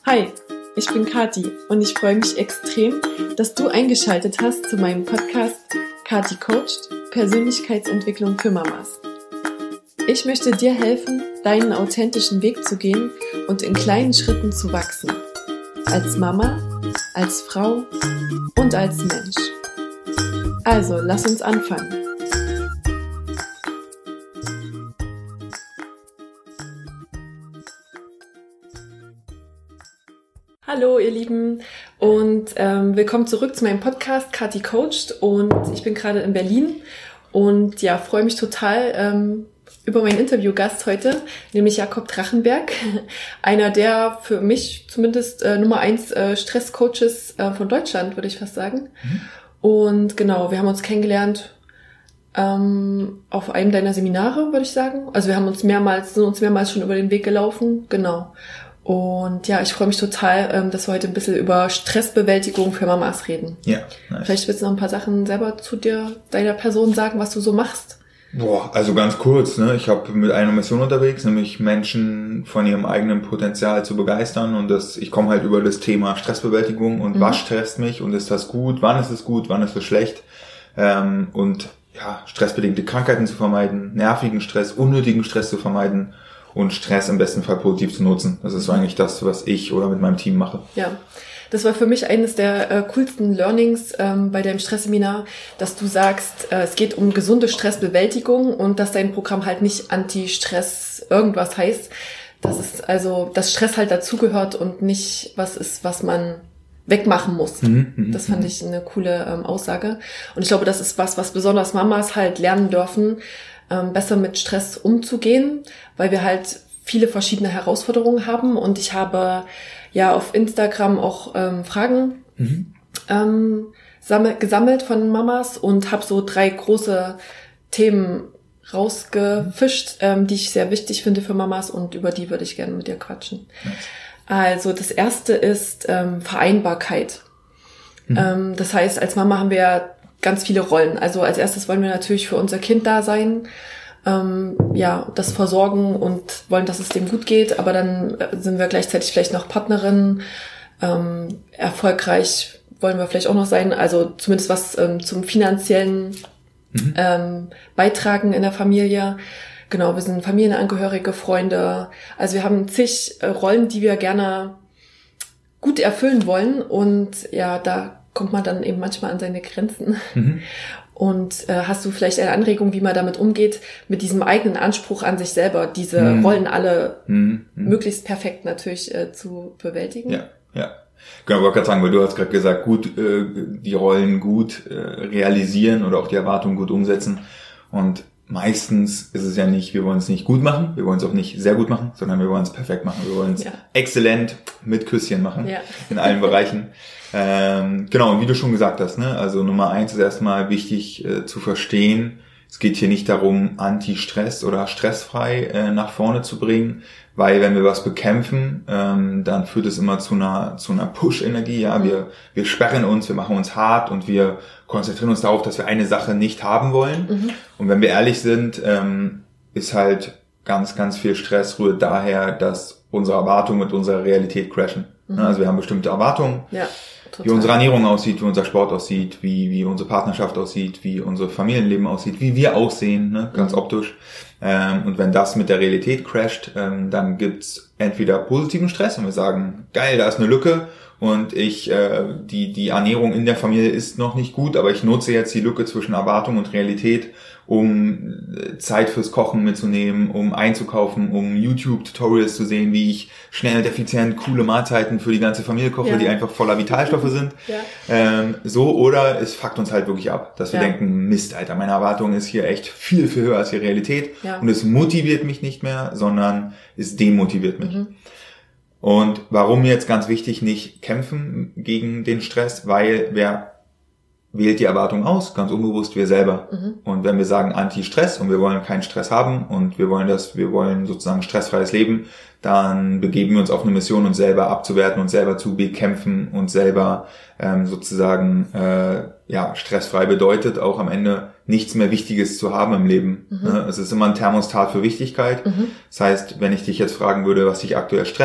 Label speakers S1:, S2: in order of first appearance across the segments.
S1: Hi, ich bin Kathi und ich freue mich extrem, dass du eingeschaltet hast zu meinem Podcast Kathi Coacht – Persönlichkeitsentwicklung für Mamas. Ich möchte dir helfen, deinen authentischen Weg zu gehen und in kleinen Schritten zu wachsen. Als Mama, als Frau und als Mensch. Also, lass uns anfangen. Hallo ihr Lieben und willkommen zurück zu meinem Podcast Kathi Coacht und ich bin gerade in Berlin und ja, freue mich total über meinen Interviewgast heute, nämlich Jakob Drachenberg, einer der für mich zumindest Nummer 1 Stresscoaches von Deutschland, würde ich fast sagen. Und genau, wir haben uns kennengelernt auf einem deiner Seminare, würde ich sagen. Also wir haben sind uns mehrmals schon über den Weg gelaufen, genau. Und ja, ich freue mich total, dass wir heute ein bisschen über Stressbewältigung für Mamas reden.
S2: Ja, nice.
S1: Vielleicht willst du noch ein paar Sachen selber zu deiner Person sagen, was du so machst.
S2: Also ganz kurz, ne? Ich habe mit einer Mission unterwegs, nämlich Menschen von ihrem eigenen Potenzial zu begeistern und ich komme halt über das Thema Stressbewältigung und was stresst mich und ist das gut, wann ist es schlecht und ja, stressbedingte Krankheiten zu vermeiden, nervigen Stress, unnötigen Stress zu vermeiden und Stress im besten Fall positiv zu nutzen. Das ist so eigentlich das, was ich oder mit meinem Team mache.
S1: Ja, das war für mich eines der coolsten Learnings bei deinem Stressseminar, dass du sagst, es geht um gesunde Stressbewältigung und dass dein Programm halt nicht Anti-Stress irgendwas heißt. Dass Stress halt dazugehört und nicht was ist, was man wegmachen muss. Das fand ich eine coole Aussage. Und ich glaube, das ist was besonders Mamas halt lernen dürfen, besser mit Stress umzugehen, weil wir halt viele verschiedene Herausforderungen haben und ich habe ja auf Instagram auch Fragen gesammelt von Mamas und habe so 3 große Themen rausgefischt, die ich sehr wichtig finde für Mamas und über die würde ich gerne mit dir quatschen. Nice. Also das erste ist Vereinbarkeit. Das heißt, als Mama haben wir ja ganz viele Rollen. Also als erstes wollen wir natürlich für unser Kind da sein, das versorgen und wollen, dass es dem gut geht, aber dann sind wir gleichzeitig vielleicht noch Partnerin, erfolgreich wollen wir vielleicht auch noch sein, also zumindest was zum finanziellen Beitragen in der Familie. Genau, wir sind Familienangehörige, Freunde, also wir haben zig Rollen, die wir gerne gut erfüllen wollen und ja, da kommt man dann eben manchmal an seine Grenzen. Und hast du vielleicht eine Anregung, wie man damit umgeht, mit diesem eigenen Anspruch an sich selber, diese Rollen alle möglichst perfekt natürlich zu bewältigen?
S2: Ja. Genau, ich wollte gerade sagen, weil du hast gerade gesagt, gut die Rollen gut realisieren oder auch die Erwartungen gut umsetzen. Und meistens ist es ja nicht, wir wollen es nicht gut machen, wir wollen es auch nicht sehr gut machen, sondern wir wollen es perfekt machen. Wir wollen es exzellent mit Küsschen machen in allen Bereichen. Genau, und wie du schon gesagt hast, ne, also Nummer 1 ist erstmal wichtig zu verstehen, es geht hier nicht darum, Anti-Stress oder stressfrei nach vorne zu bringen, weil wenn wir was bekämpfen, dann führt es immer zu einer Push-Energie, ja, wir sperren uns, wir machen uns hart und wir konzentrieren uns darauf, dass wir eine Sache nicht haben wollen. Und wenn wir ehrlich sind, ist halt ganz, ganz viel Stress rührt daher, dass unsere Erwartungen mit unserer Realität crashen. Also wir haben bestimmte Erwartungen. Ja. Total. Wie unsere Ernährung aussieht, wie unser Sport aussieht, wie unsere Partnerschaft aussieht, wie unser Familienleben aussieht, wie wir aussehen, ne, ganz optisch. Und wenn das mit der Realität crasht, dann gibt's entweder positiven Stress und wir sagen, geil, da ist eine Lücke und die Ernährung in der Familie ist noch nicht gut, aber ich nutze jetzt die Lücke zwischen Erwartung und Realität, um Zeit fürs Kochen mitzunehmen, um einzukaufen, um YouTube-Tutorials zu sehen, wie ich schnell und effizient coole Mahlzeiten für die ganze Familie koche, die einfach voller Vitalstoffe sind. Oder es fuckt uns halt wirklich ab, dass wir denken, Mist, Alter, meine Erwartung ist hier echt viel, viel höher als die Realität und es motiviert mich nicht mehr, sondern es demotiviert mich. Und warum jetzt ganz wichtig, nicht kämpfen gegen den Stress, weil wer wählt die Erwartung aus, ganz unbewusst wir selber. Und wenn wir sagen Anti-Stress und wir wollen keinen Stress haben und wir wollen sozusagen stressfreies Leben, dann begeben wir uns auf eine Mission, uns selber abzuwerten, uns selber zu bekämpfen, uns selber stressfrei bedeutet auch am Ende nichts mehr Wichtiges zu haben im Leben. Es ist immer ein Thermostat für Wichtigkeit. Das heißt, wenn ich dich jetzt fragen würde, was dich aktuell stresst,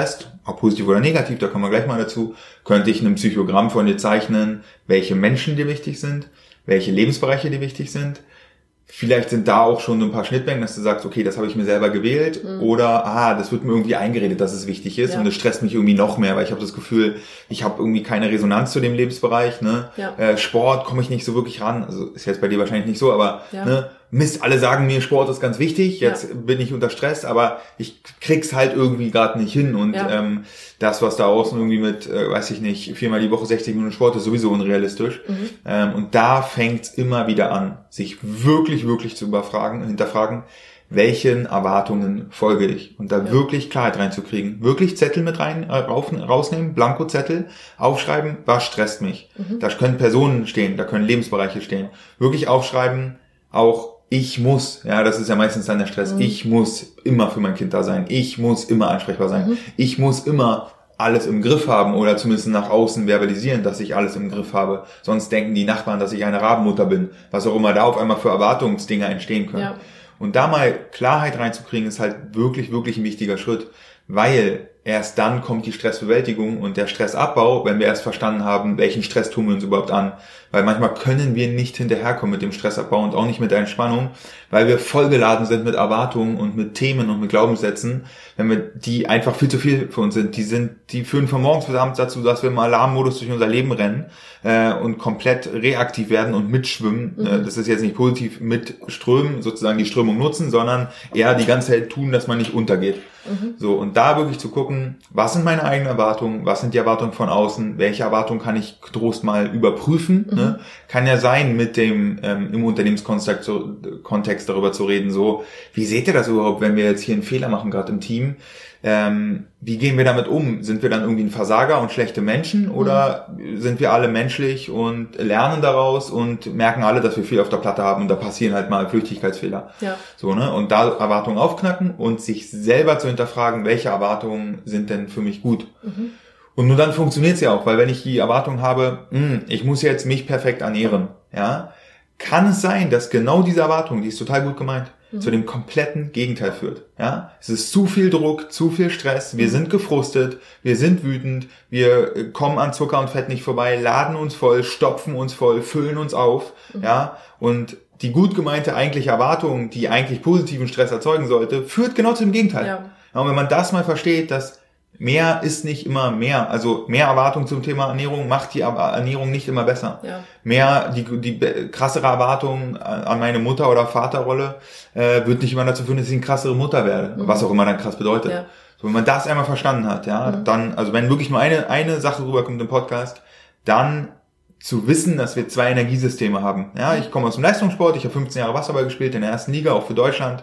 S2: ob positiv oder negativ, da kommen wir gleich mal dazu, könnte ich ein Psychogramm von dir zeichnen, welche Menschen dir wichtig sind, welche Lebensbereiche dir wichtig sind. Vielleicht sind da auch schon ein paar Schnittmengen, dass du sagst, okay, das habe ich mir selber gewählt oder das wird mir irgendwie eingeredet, dass es wichtig ist und es stresst mich irgendwie noch mehr, weil ich habe das Gefühl, ich habe irgendwie keine Resonanz zu dem Lebensbereich. Ne? Ja. Sport komme ich nicht so wirklich ran, also ist jetzt bei dir wahrscheinlich nicht so, aber ne? Mist, alle sagen mir, Sport ist ganz wichtig, jetzt bin ich unter Stress, aber ich krieg's halt irgendwie gerade nicht hin und das, was da außen irgendwie mit, weiß ich nicht, 4-mal die Woche 60 Minuten Sport ist sowieso unrealistisch und da fängt's immer wieder an, sich wirklich zu hinterfragen, welchen Erwartungen folge ich und da wirklich Klarheit reinzukriegen, wirklich Zettel mit rausnehmen, Blankozettel, aufschreiben, was stresst mich. Da können Personen stehen, da können Lebensbereiche stehen, wirklich aufschreiben, auch ich muss, das ist ja meistens dann der Stress, ich muss immer für mein Kind da sein, ich muss immer ansprechbar sein, ich muss immer alles im Griff haben oder zumindest nach außen verbalisieren, dass ich alles im Griff habe. Sonst denken die Nachbarn, dass ich eine Rabenmutter bin, was auch immer da auf einmal für Erwartungsdinger entstehen können. Ja. Und da mal Klarheit reinzukriegen, ist halt wirklich ein wichtiger Schritt, weil erst dann kommt die Stressbewältigung und der Stressabbau, wenn wir erst verstanden haben, welchen Stress tun wir uns überhaupt an. Weil manchmal können wir nicht hinterherkommen mit dem Stressabbau und auch nicht mit der Entspannung, weil wir vollgeladen sind mit Erwartungen und mit Themen und mit Glaubenssätzen, wenn wir die einfach viel zu viel für uns sind. Die führen von morgens bis abends dazu, dass wir im Alarmmodus durch unser Leben rennen und komplett reaktiv werden und mitschwimmen. Das ist jetzt nicht positiv mitströmen, sozusagen die Strömung nutzen, sondern eher die ganze Zeit tun, dass man nicht untergeht. So, und da wirklich zu gucken, was sind meine eigenen Erwartungen, was sind die Erwartungen von außen, welche Erwartungen kann ich getrost mal überprüfen, ne? Kann ja sein, mit dem im Unternehmenskontext darüber zu reden, so, wie seht ihr das überhaupt, wenn wir jetzt hier einen Fehler machen, gerade im Team, wie gehen wir damit um? Sind wir dann irgendwie ein Versager und schlechte Menschen oder sind wir alle menschlich und lernen daraus und merken alle, dass wir viel auf der Platte haben und da passieren halt mal Flüchtigkeitsfehler. Ja. So, ne? Und da Erwartungen aufknacken und sich selber zu hinterfragen, welche Erwartungen sind denn für mich gut? Und nur dann funktioniert's ja auch, weil wenn ich die Erwartung habe, ich muss jetzt mich perfekt ernähren, kann es sein, dass genau diese Erwartung, die ist total gut gemeint, zu dem kompletten Gegenteil führt. Es ist zu viel Druck, zu viel Stress, wir sind gefrustet, wir sind wütend, wir kommen an Zucker und Fett nicht vorbei, laden uns voll, stopfen uns voll, füllen uns auf, und die gut gemeinte eigentliche Erwartung, die eigentlich positiven Stress erzeugen sollte, führt genau zu dem Gegenteil. Ja, und wenn man das mal versteht, dass mehr ist nicht immer mehr. Also mehr Erwartung zum Thema Ernährung macht die Ernährung nicht immer besser. Ja. Mehr, die krassere Erwartung an meine Mutter- oder Vaterrolle wird nicht immer dazu führen, dass ich eine krassere Mutter werde. Was auch immer dann krass bedeutet. Ja. So, wenn man das einmal verstanden hat, dann, also wenn wirklich nur eine Sache rüberkommt im Podcast, dann zu wissen, dass wir 2 Energiesysteme haben. Ja, ich komme aus dem Leistungssport, ich habe 15 Jahre Wasserball gespielt in der ersten Liga, auch für Deutschland.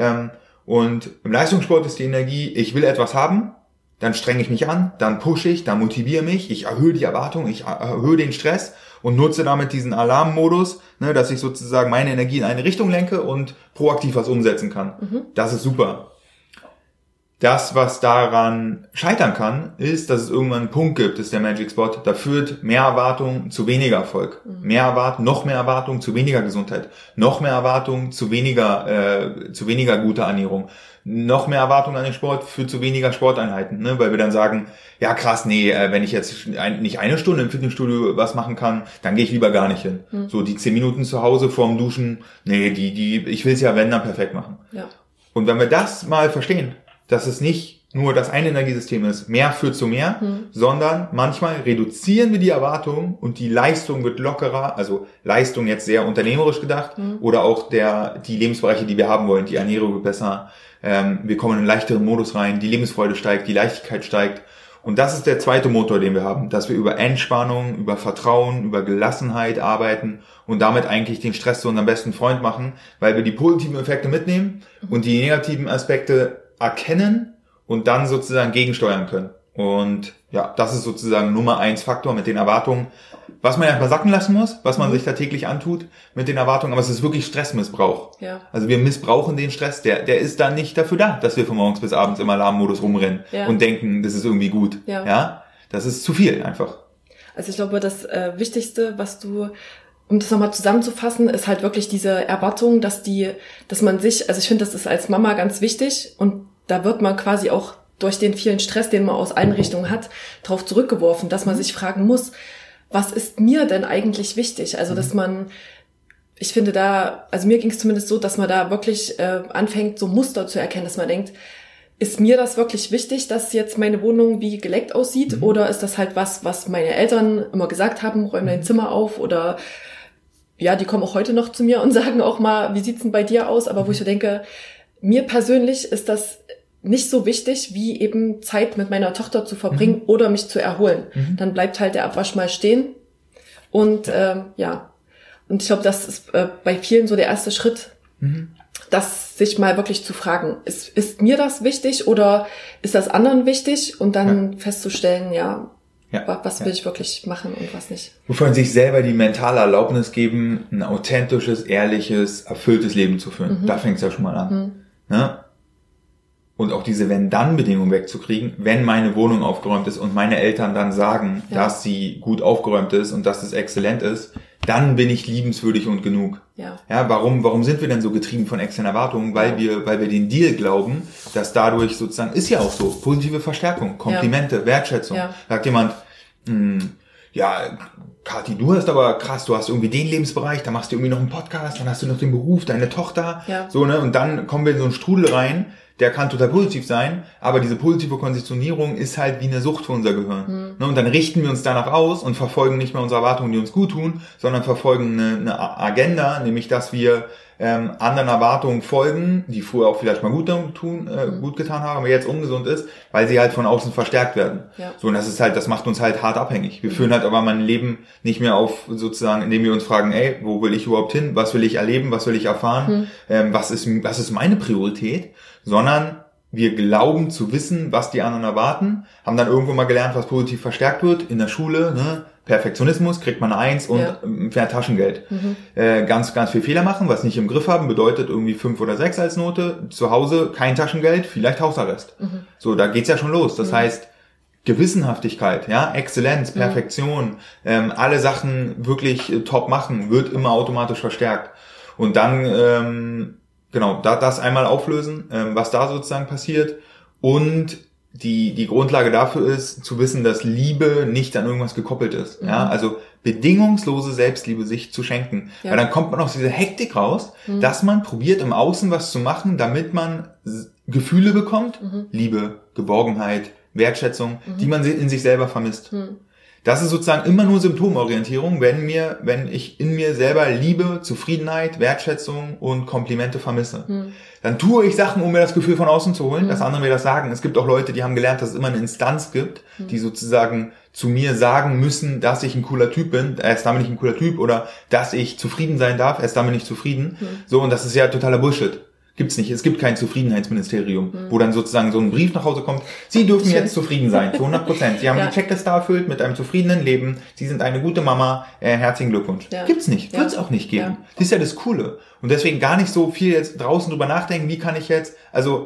S2: Und im Leistungssport ist die Energie, ich will etwas haben, dann strenge ich mich an, dann pushe ich, dann motiviere mich, ich erhöhe die Erwartung, ich erhöhe den Stress und nutze damit diesen Alarmmodus, ne, dass ich sozusagen meine Energie in eine Richtung lenke und proaktiv was umsetzen kann. Das ist super. Das, was daran scheitern kann, ist, dass es irgendwann einen Punkt gibt, ist der Magic Spot, da führt mehr Erwartung zu weniger Erfolg. Noch mehr Erwartung zu weniger Gesundheit. Noch mehr Erwartung zu weniger guter Ernährung. Noch mehr Erwartung an den Sport führt zu weniger Sporteinheiten, ne? Weil wir dann sagen, ja krass, nee, wenn ich jetzt nicht eine Stunde im Fitnessstudio was machen kann, dann gehe ich lieber gar nicht hin. So die 10 Minuten zu Hause vorm Duschen, nee, ich will es ja wenn dann perfekt machen. Ja. Und wenn wir das mal verstehen, dass es nicht nur das eine Energiesystem ist, mehr führt zu mehr, sondern manchmal reduzieren wir die Erwartungen und die Leistung wird lockerer, also Leistung jetzt sehr unternehmerisch gedacht, oder auch die Lebensbereiche, die wir haben wollen, die Ernährung wird besser, wir kommen in einen leichteren Modus rein, die Lebensfreude steigt, die Leichtigkeit steigt. Und das ist der zweite Motor, den wir haben, dass wir über Entspannung, über Vertrauen, über Gelassenheit arbeiten und damit eigentlich den Stress zu unserem besten Freund machen, weil wir die positiven Effekte mitnehmen und die negativen Aspekte erkennen und dann sozusagen gegensteuern können. Und ja, das ist sozusagen Nummer 1 Faktor mit den Erwartungen, was man erstmal sacken lassen muss, was man sich da täglich antut mit den Erwartungen, aber es ist wirklich Stressmissbrauch. Ja. Also wir missbrauchen den Stress, der ist dann nicht dafür da, dass wir von morgens bis abends im Alarmmodus rumrennen und denken, das ist irgendwie gut. Ja, das ist zu viel einfach.
S1: Also ich glaube, das Wichtigste, um das nochmal zusammenzufassen, ist halt wirklich diese Erwartung, dass man sich, also ich finde, das ist als Mama ganz wichtig und da wird man quasi auch durch den vielen Stress, den man aus allen Richtungen hat, drauf zurückgeworfen, dass man sich fragen muss, was ist mir denn eigentlich wichtig? Also, dass man, ich finde also mir ging es zumindest so, dass man da wirklich anfängt, so Muster zu erkennen, dass man denkt, ist mir das wirklich wichtig, dass jetzt meine Wohnung wie geleckt aussieht? Oder ist das halt was meine Eltern immer gesagt haben, räum dein Zimmer auf? Oder ja, die kommen auch heute noch zu mir und sagen auch mal, wie sieht's denn bei dir aus? Aber wo ich so denke, mir persönlich ist das nicht so wichtig, wie eben Zeit mit meiner Tochter zu verbringen oder mich zu erholen. Dann bleibt halt der Abwasch mal stehen. Und und ich glaube, das ist bei vielen so der erste Schritt, das sich mal wirklich zu fragen, ist mir das wichtig oder ist das anderen wichtig? Und dann festzustellen, was will ich wirklich machen und was nicht.
S2: Wovon sich selber die mentale Erlaubnis geben, ein authentisches, ehrliches, erfülltes Leben zu führen. Da fängt es ja schon mal an. Ne? Und auch diese Wenn-Dann-Bedingung wegzukriegen, wenn meine Wohnung aufgeräumt ist und meine Eltern dann sagen, dass sie gut aufgeräumt ist und dass es exzellent ist, dann bin ich liebenswürdig und genug. Ja, warum sind wir denn so getrieben von externen Erwartungen? Weil wir den Deal glauben, dass dadurch sozusagen, ist ja auch so, positive Verstärkung, Komplimente, Wertschätzung. Sagt jemand, Kathi, du hast aber krass, du hast irgendwie den Lebensbereich, da machst du irgendwie noch einen Podcast, dann hast du noch den Beruf, deine Tochter, so, ne, und dann kommen wir in so einen Strudel rein, der kann total positiv sein, aber diese positive Konditionierung ist halt wie eine Sucht für unser Gehirn. Ne, und dann richten wir uns danach aus und verfolgen nicht mehr unsere Erwartungen, die uns gut tun, sondern verfolgen eine Agenda, nämlich, dass wir anderen Erwartungen folgen, die früher auch vielleicht mal gut getan haben, aber jetzt ungesund ist, weil sie halt von außen verstärkt werden. So, und das macht uns halt hart abhängig. Wir führen halt aber mein Leben nicht mehr auf, sozusagen, indem wir uns fragen, wo will ich überhaupt hin? Was will ich erleben? Was will ich erfahren? Was ist meine Priorität? Sondern wir glauben zu wissen, was die anderen erwarten, haben dann irgendwo mal gelernt, was positiv verstärkt wird in der Schule, ne? Perfektionismus, kriegt man eine 1 und mehr Taschengeld. Ganz, ganz viel Fehler machen, was nicht im Griff haben, bedeutet irgendwie 5 oder 6 als Note. Zu Hause kein Taschengeld, vielleicht Hausarrest. So, da geht's ja schon los. Das heißt, Gewissenhaftigkeit, Exzellenz, Perfektion, alle Sachen wirklich top machen, wird immer automatisch verstärkt. Und dann, das einmal auflösen, was da sozusagen passiert. Und die Grundlage dafür ist, zu wissen, dass Liebe nicht an irgendwas gekoppelt ist. Also bedingungslose Selbstliebe sich zu schenken. Weil dann kommt man aus dieser Hektik raus, dass man probiert, im Außen was zu machen, damit man Gefühle bekommt, Liebe, Geborgenheit, Wertschätzung, die man in sich selber vermisst. Das ist sozusagen immer nur Symptomorientierung, wenn ich in mir selber Liebe, Zufriedenheit, Wertschätzung und Komplimente vermisse. Dann tue ich Sachen, um mir das Gefühl von außen zu holen, dass andere mir das sagen. Es gibt auch Leute, die haben gelernt, dass es immer eine Instanz gibt, die sozusagen zu mir sagen müssen, dass ich ein cooler Typ bin, erst dann bin ich ein cooler Typ, oder dass ich zufrieden sein darf, erst dann bin ich zufrieden. So, und das ist ja totaler Bullshit. Gibt's nicht. Es gibt kein Zufriedenheitsministerium, wo dann sozusagen so ein Brief nach Hause kommt. Sie dürfen jetzt zufrieden sein, zu 100%. Sie haben die Checkliste erfüllt mit einem zufriedenen Leben. Sie sind eine gute Mama. Herzlichen Glückwunsch. Gibt's nicht. Wird's auch nicht geben. Das ist ja das Coole. Und deswegen gar nicht so viel jetzt draußen drüber nachdenken, wie kann ich jetzt, also,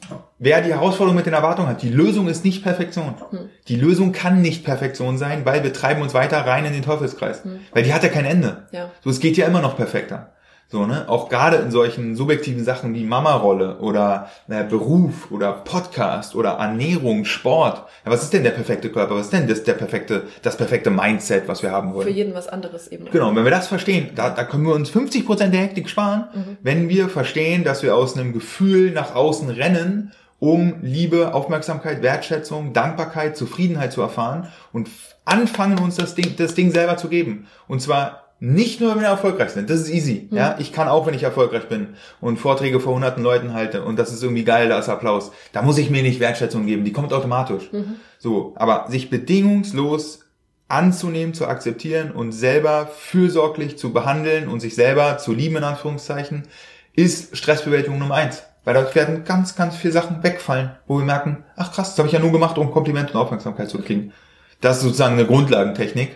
S2: wer die Herausforderung mit den Erwartungen hat, die Lösung ist nicht Perfektion. Die Lösung kann nicht Perfektion sein, weil wir treiben uns weiter rein in den Teufelskreis. Weil die hat ja kein Ende. So, es geht ja immer noch perfekter. So, ne? Auch gerade in solchen subjektiven Sachen wie Mama-Rolle oder Beruf oder Podcast oder Ernährung, Sport. Ja, was ist denn der perfekte Körper? Was ist denn das perfekte Mindset, was wir haben wollen?
S1: Für jeden was anderes eben.
S2: Genau, und wenn wir das verstehen, da können wir uns 50% der Hektik sparen, wenn wir verstehen, dass wir aus einem Gefühl nach außen rennen, um Liebe, Aufmerksamkeit, Wertschätzung, Dankbarkeit, Zufriedenheit zu erfahren und anfangen, uns das Ding selber zu geben. Und zwar nicht nur, wenn wir erfolgreich sind. Das ist easy. Ich kann auch, wenn ich erfolgreich bin und Vorträge vor hunderten Leuten halte und das ist irgendwie geil, da ist Applaus. Da muss ich mir nicht Wertschätzung geben. Die kommt automatisch. So, aber sich bedingungslos anzunehmen, zu akzeptieren und selber fürsorglich zu behandeln und sich selber zu lieben, in Anführungszeichen, ist Stressbewältigung Nummer 1. Weil dort werden ganz, ganz viele Sachen wegfallen, wo wir merken, ach krass, das habe ich ja nur gemacht, um Komplimente und Aufmerksamkeit zu kriegen. Das ist sozusagen eine Grundlagentechnik.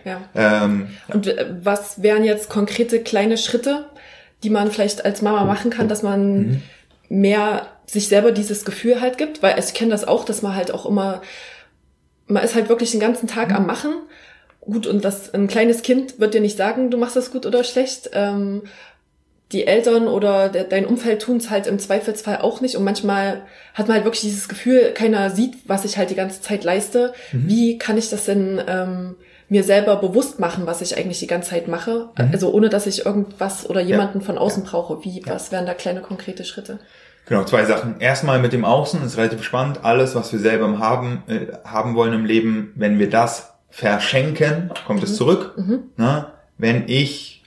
S1: Und was wären jetzt konkrete kleine Schritte, die man vielleicht als Mama machen kann, dass man mehr sich selber dieses Gefühl halt gibt? Weil ich kenne das auch, dass man halt auch immer, man ist halt wirklich den ganzen Tag am Machen. Gut, und ein kleines Kind wird dir nicht sagen, du machst das gut oder schlecht. die Eltern oder dein Umfeld tun es halt im Zweifelsfall auch nicht und manchmal hat man halt wirklich dieses Gefühl, keiner sieht, was ich halt die ganze Zeit leiste. Wie kann ich das denn mir selber bewusst machen, was ich eigentlich die ganze Zeit mache? Also ohne, dass ich irgendwas oder jemanden von außen brauche. Was wären da kleine konkrete Schritte?
S2: Genau, 2 Sachen. Erstmal mit dem Außen ist relativ spannend. Alles, was wir selber haben wollen im Leben, wenn wir das verschenken, kommt es zurück. Na, wenn ich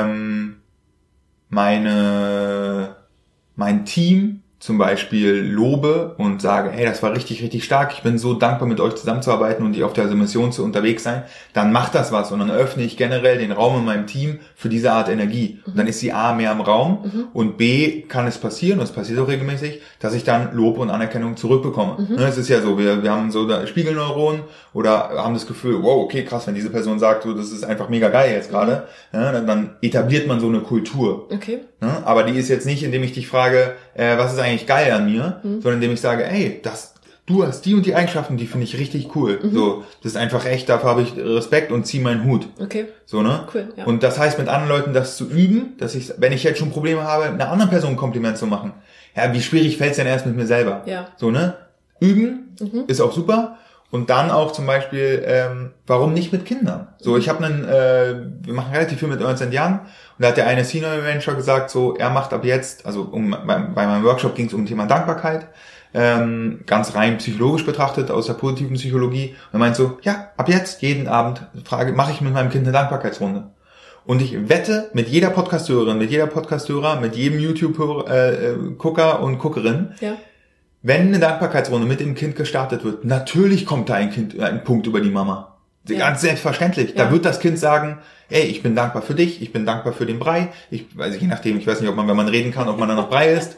S2: mein Team zum Beispiel lobe und sage, hey, das war richtig, richtig stark, ich bin so dankbar, mit euch zusammenzuarbeiten und auf dieser Mission zu unterwegs sein, dann macht das was und dann öffne ich generell den Raum in meinem Team für diese Art Energie. Und dann ist die A mehr im Raum und B kann es passieren, und es passiert auch regelmäßig, dass ich dann Lob und Anerkennung zurückbekomme. Es ist ja so, wir haben so Spiegelneuronen oder haben das Gefühl, wow, okay, krass, wenn diese Person sagt, so, das ist einfach mega geil jetzt gerade, dann etabliert man so eine Kultur.
S1: Okay.
S2: Aber die ist jetzt nicht, indem ich dich frage, was ist eigentlich geil an mir, sondern indem ich sage, ey, du hast die und die Eigenschaften, die finde ich richtig cool. So, das ist einfach echt, dafür habe ich Respekt und ziehe meinen Hut.
S1: Okay.
S2: So, ne?
S1: Cool, ja.
S2: Und das heißt, mit anderen Leuten das zu üben, dass ich, wenn ich jetzt schon Probleme habe, einer anderen Person ein Kompliment zu machen. Ja, wie schwierig fällt es denn erst mit mir selber?
S1: Ja.
S2: So, ne? Üben ist auch super. Und dann auch zum Beispiel, warum nicht mit Kindern? So, ich habe wir machen relativ viel mit Ernst & Young und da hat der eine Senior Manager gesagt, so, er macht ab jetzt, also bei meinem Workshop ging es um Thema Dankbarkeit, ganz rein psychologisch betrachtet, aus der positiven Psychologie. Und er meint so, ja, ab jetzt, jeden Abend, mache ich mit meinem Kind eine Dankbarkeitsrunde. Und ich wette, mit jeder Podcasthörerin, mit jeder Podcasthörer, mit jedem YouTube-Gucker und Guckerin,
S1: ja.
S2: Wenn eine Dankbarkeitsrunde mit dem Kind gestartet wird, natürlich kommt da ein Punkt über die Mama. Ja. Ganz selbstverständlich. Ja. Da wird das Kind sagen, ey, ich bin dankbar für dich, ich bin dankbar für den Brei. Je nachdem, ich weiß nicht, ob man, wenn man reden kann, ob man dann noch Brei isst.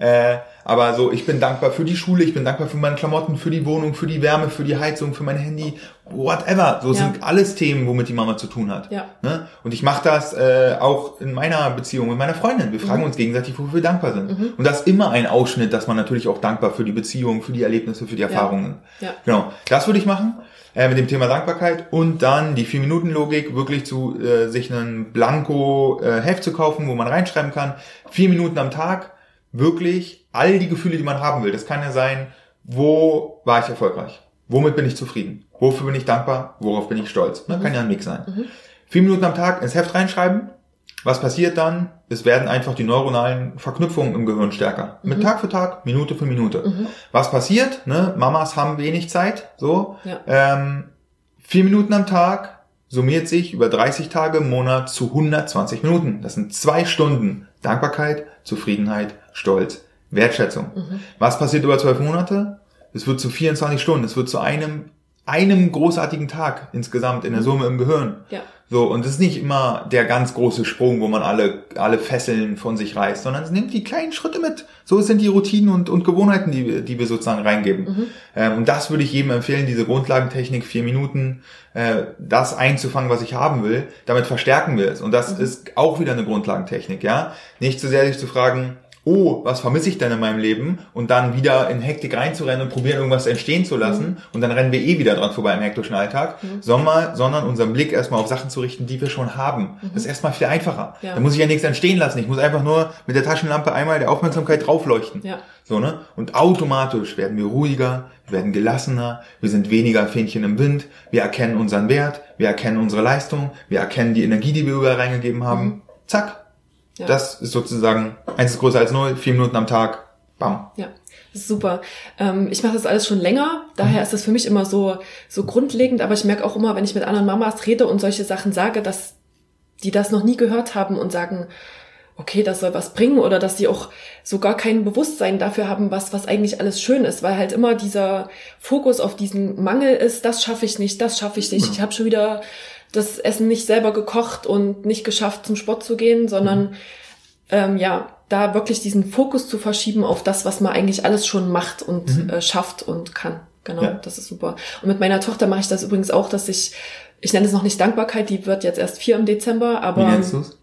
S2: Aber so, ich bin dankbar für die Schule, ich bin dankbar für meine Klamotten, für die Wohnung, für die Wärme, für die Heizung, für mein Handy, whatever. So sind alles Themen, womit die Mama zu tun hat.
S1: Ja.
S2: Ne? Und ich mache das auch in meiner Beziehung mit meiner Freundin. Wir fragen uns gegenseitig, wofür wir dankbar sind. Und das ist immer ein Ausschnitt, dass man natürlich auch dankbar für die Beziehung, für die Erlebnisse, für die Erfahrungen.
S1: Ja.
S2: Genau, das würde ich machen. Mit dem Thema Dankbarkeit und dann die 4-Minuten-Logik, wirklich sich einen Blanko-Heft zu kaufen, wo man reinschreiben kann, 4 Minuten am Tag, wirklich all die Gefühle, die man haben will. Das kann ja sein, wo war ich erfolgreich? Womit bin ich zufrieden? Wofür bin ich dankbar? Worauf bin ich stolz? Kann ja ein Mix sein. 4 Minuten am Tag ins Heft reinschreiben. Was passiert dann? Es werden einfach die neuronalen Verknüpfungen im Gehirn stärker. Mit Tag für Tag, Minute für Minute. Was passiert? Ne? Mamas haben wenig Zeit. So. Ja. 4 Minuten am Tag summiert sich über 30 Tage im Monat zu 120 Minuten. Das sind 2 Stunden Dankbarkeit, Zufriedenheit, Stolz, Wertschätzung. Was passiert über 12 Monate? Es wird zu 24 Stunden. Es wird zu einem großartigen Tag insgesamt in der Summe im Gehirn. Ja. So, und es ist nicht immer der ganz große Sprung, wo man alle Fesseln von sich reißt, sondern es nimmt die kleinen Schritte mit. So sind die Routinen und Gewohnheiten, die wir sozusagen reingeben. Und das würde ich jedem empfehlen, diese Grundlagentechnik, 4 Minuten, das einzufangen, was ich haben will. Damit verstärken wir es. Und das ist auch wieder eine Grundlagentechnik, ja. Nicht zu sehr sich zu fragen, oh, was vermisse ich denn in meinem Leben? Und dann wieder in Hektik reinzurennen und probieren, irgendwas entstehen zu lassen. Und dann rennen wir wieder dran vorbei im hektischen Alltag. Sondern unseren Blick erstmal auf Sachen zu richten, die wir schon haben. Das ist erstmal viel einfacher. Ja. Da muss ich ja nichts entstehen lassen. Ich muss einfach nur mit der Taschenlampe einmal der Aufmerksamkeit draufleuchten. Ja. So, ne? Und automatisch werden wir ruhiger, wir werden gelassener, wir sind weniger Fähnchen im Wind, wir erkennen unseren Wert, wir erkennen unsere Leistung, wir erkennen die Energie, die wir überall reingegeben haben. Zack. Ja. Das ist sozusagen 1 ist größer als 0, 4 Minuten am Tag, bam.
S1: Ja, das ist super. Ich mache das alles schon länger, daher ist das für mich immer so grundlegend, aber ich merke auch immer, wenn ich mit anderen Mamas rede und solche Sachen sage, dass die das noch nie gehört haben und sagen, okay, das soll was bringen, oder dass die auch so gar kein Bewusstsein dafür haben, was eigentlich alles schön ist, weil halt immer dieser Fokus auf diesen Mangel ist, das schaffe ich nicht, ich habe schon wieder das Essen nicht selber gekocht und nicht geschafft, zum Sport zu gehen, sondern da wirklich diesen Fokus zu verschieben auf das, was man eigentlich alles schon macht und schafft und kann. Genau, das ist super. Und mit meiner Tochter mache ich das übrigens auch, dass ich nenne es noch nicht Dankbarkeit, die wird jetzt erst 4 im Dezember, aber
S2: wie nennst du's?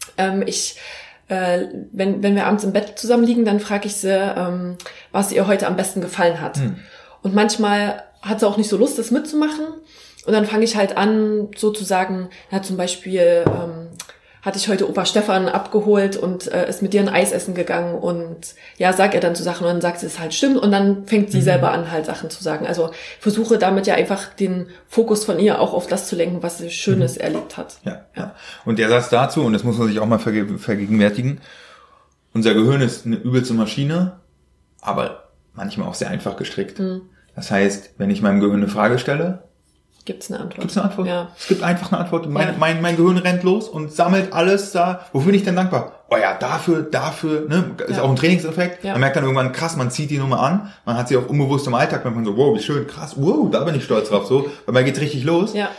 S1: Wenn wir abends im Bett zusammen liegen, dann frage ich sie, was ihr heute am besten gefallen hat. Und manchmal hat sie auch nicht so Lust, das mitzumachen. Und dann fange ich halt an, so zu sagen, zum Beispiel, hatte ich heute Opa Stefan abgeholt und ist mit dir ein Eis essen gegangen und ja, sag ihr dann so Sachen und dann sagt sie, es halt stimmt und dann fängt sie selber an, halt Sachen zu sagen. Also ich versuche damit ja einfach den Fokus von ihr auch auf das zu lenken, was sie Schönes erlebt hat.
S2: Ja. Und der Satz dazu, und das muss man sich auch mal vergegenwärtigen, unser Gehirn ist eine übelste Maschine, aber manchmal auch sehr einfach gestrickt. Das heißt, wenn ich meinem Gehirn eine Frage stelle,
S1: Gibt's eine Antwort?
S2: Gibt's eine Antwort?
S1: Ja.
S2: Es gibt einfach eine Antwort. Mein Gehirn rennt los und sammelt alles da. Wofür bin ich denn dankbar? Oh ja, dafür, ne? Ist auch ein Trainingseffekt. Ja. Man merkt dann irgendwann, krass, man zieht die Nummer an. Man hat sie auch unbewusst im Alltag. Man so, wow, wie schön, krass, wow, da bin ich stolz drauf. So, weil man geht's richtig los.
S1: Ja.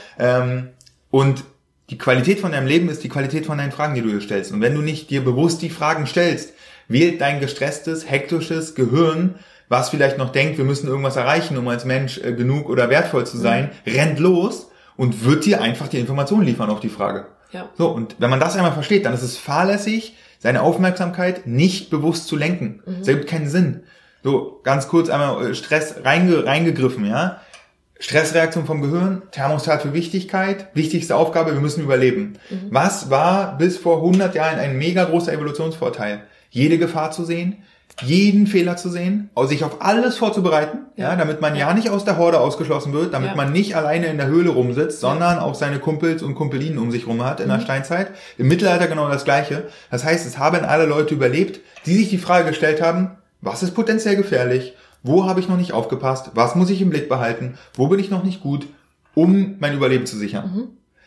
S2: Und die Qualität von deinem Leben ist die Qualität von deinen Fragen, die du dir stellst. Und wenn du nicht dir bewusst die Fragen stellst, wählt dein gestresstes, hektisches Gehirn, was vielleicht noch denkt, wir müssen irgendwas erreichen, um als Mensch genug oder wertvoll zu sein, rennt los und wird dir einfach die Informationen liefern auf die Frage.
S1: Ja.
S2: So, und wenn man das einmal versteht, dann ist es fahrlässig, seine Aufmerksamkeit nicht bewusst zu lenken. Das ergibt keinen Sinn. So, ganz kurz einmal Stress reingegriffen, ja. Stressreaktion vom Gehirn, Thermostat für Wichtigkeit, wichtigste Aufgabe, wir müssen überleben. Was war bis vor 100 Jahren ein mega großer Evolutionsvorteil? Jede Gefahr zu sehen, jeden Fehler zu sehen, sich auf alles vorzubereiten, ja, damit man ja nicht aus der Horde ausgeschlossen wird, damit man nicht alleine in der Höhle rumsitzt, sondern auch seine Kumpels und Kumpelinen um sich rum hat in der Steinzeit. Im Mittelalter genau das Gleiche. Das heißt, es haben alle Leute überlebt, die sich die Frage gestellt haben, was ist potenziell gefährlich? Wo habe ich noch nicht aufgepasst? Was muss ich im Blick behalten? Wo bin ich noch nicht gut, um mein Überleben zu sichern?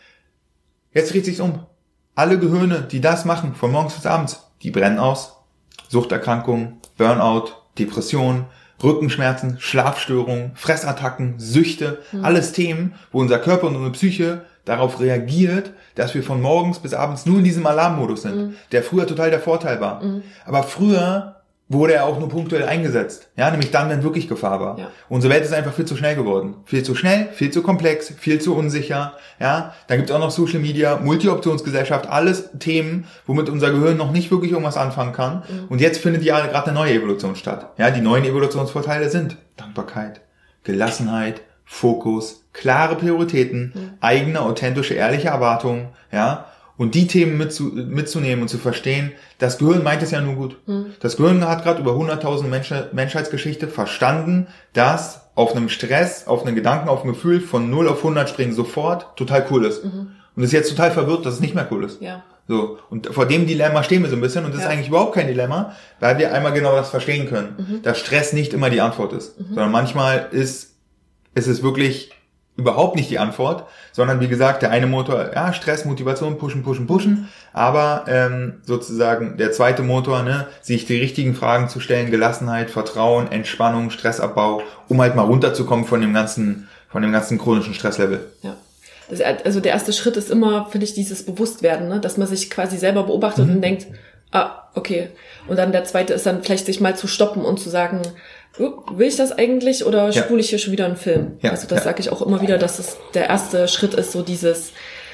S2: Jetzt dreht sich's um. Alle Gehirne, die das machen, von morgens bis abends, die brennen aus. Suchterkrankungen, Burnout, Depression, Rückenschmerzen, Schlafstörungen, Fressattacken, Süchte, alles Themen, wo unser Körper und unsere Psyche darauf reagiert, dass wir von morgens bis abends nur in diesem Alarmmodus sind, der früher total der Vorteil war. Aber früher wurde er auch nur punktuell eingesetzt, ja, nämlich dann, wenn wirklich Gefahr war.
S1: Ja.
S2: Unsere Welt ist einfach viel zu schnell geworden. Viel zu schnell, viel zu komplex, viel zu unsicher, ja. Dann gibt's auch noch Social Media, Multi-Optionsgesellschaft, alles Themen, womit unser Gehirn noch nicht wirklich irgendwas anfangen kann. Und jetzt findet ja gerade eine neue Evolution statt. Ja, die neuen Evolutionsvorteile sind Dankbarkeit, Gelassenheit, Fokus, klare Prioritäten, eigene, authentische, ehrliche Erwartungen, ja. Und die Themen mitzunehmen und zu verstehen, das Gehirn meint es ja nur gut. Das Gehirn hat gerade über 100.000 Menschheitsgeschichte verstanden, dass auf einem Stress, auf einen Gedanken, auf ein Gefühl von 0 auf 100 springen sofort total cool ist. Und ist jetzt total verwirrt, dass es nicht mehr cool ist.
S1: Ja.
S2: So. Und vor dem Dilemma stehen wir so ein bisschen und das ist eigentlich überhaupt kein Dilemma, weil wir einmal genau das verstehen können, dass Stress nicht immer die Antwort ist, sondern manchmal ist es wirklich überhaupt nicht die Antwort, sondern wie gesagt, der eine Motor, ja, Stress, Motivation, pushen, aber sozusagen der zweite Motor, ne, sich die richtigen Fragen zu stellen, Gelassenheit, Vertrauen, Entspannung, Stressabbau, um halt mal runterzukommen von dem ganzen chronischen Stresslevel.
S1: Ja. Also der erste Schritt ist immer, finde ich, dieses Bewusstwerden, ne, dass man sich quasi selber beobachtet und denkt, okay. Und dann der zweite ist dann vielleicht sich mal zu stoppen und zu sagen, will ich das eigentlich oder spule ich hier schon wieder einen Film? Ja, also das sage ich auch immer wieder, dass es der erste Schritt ist, so dieses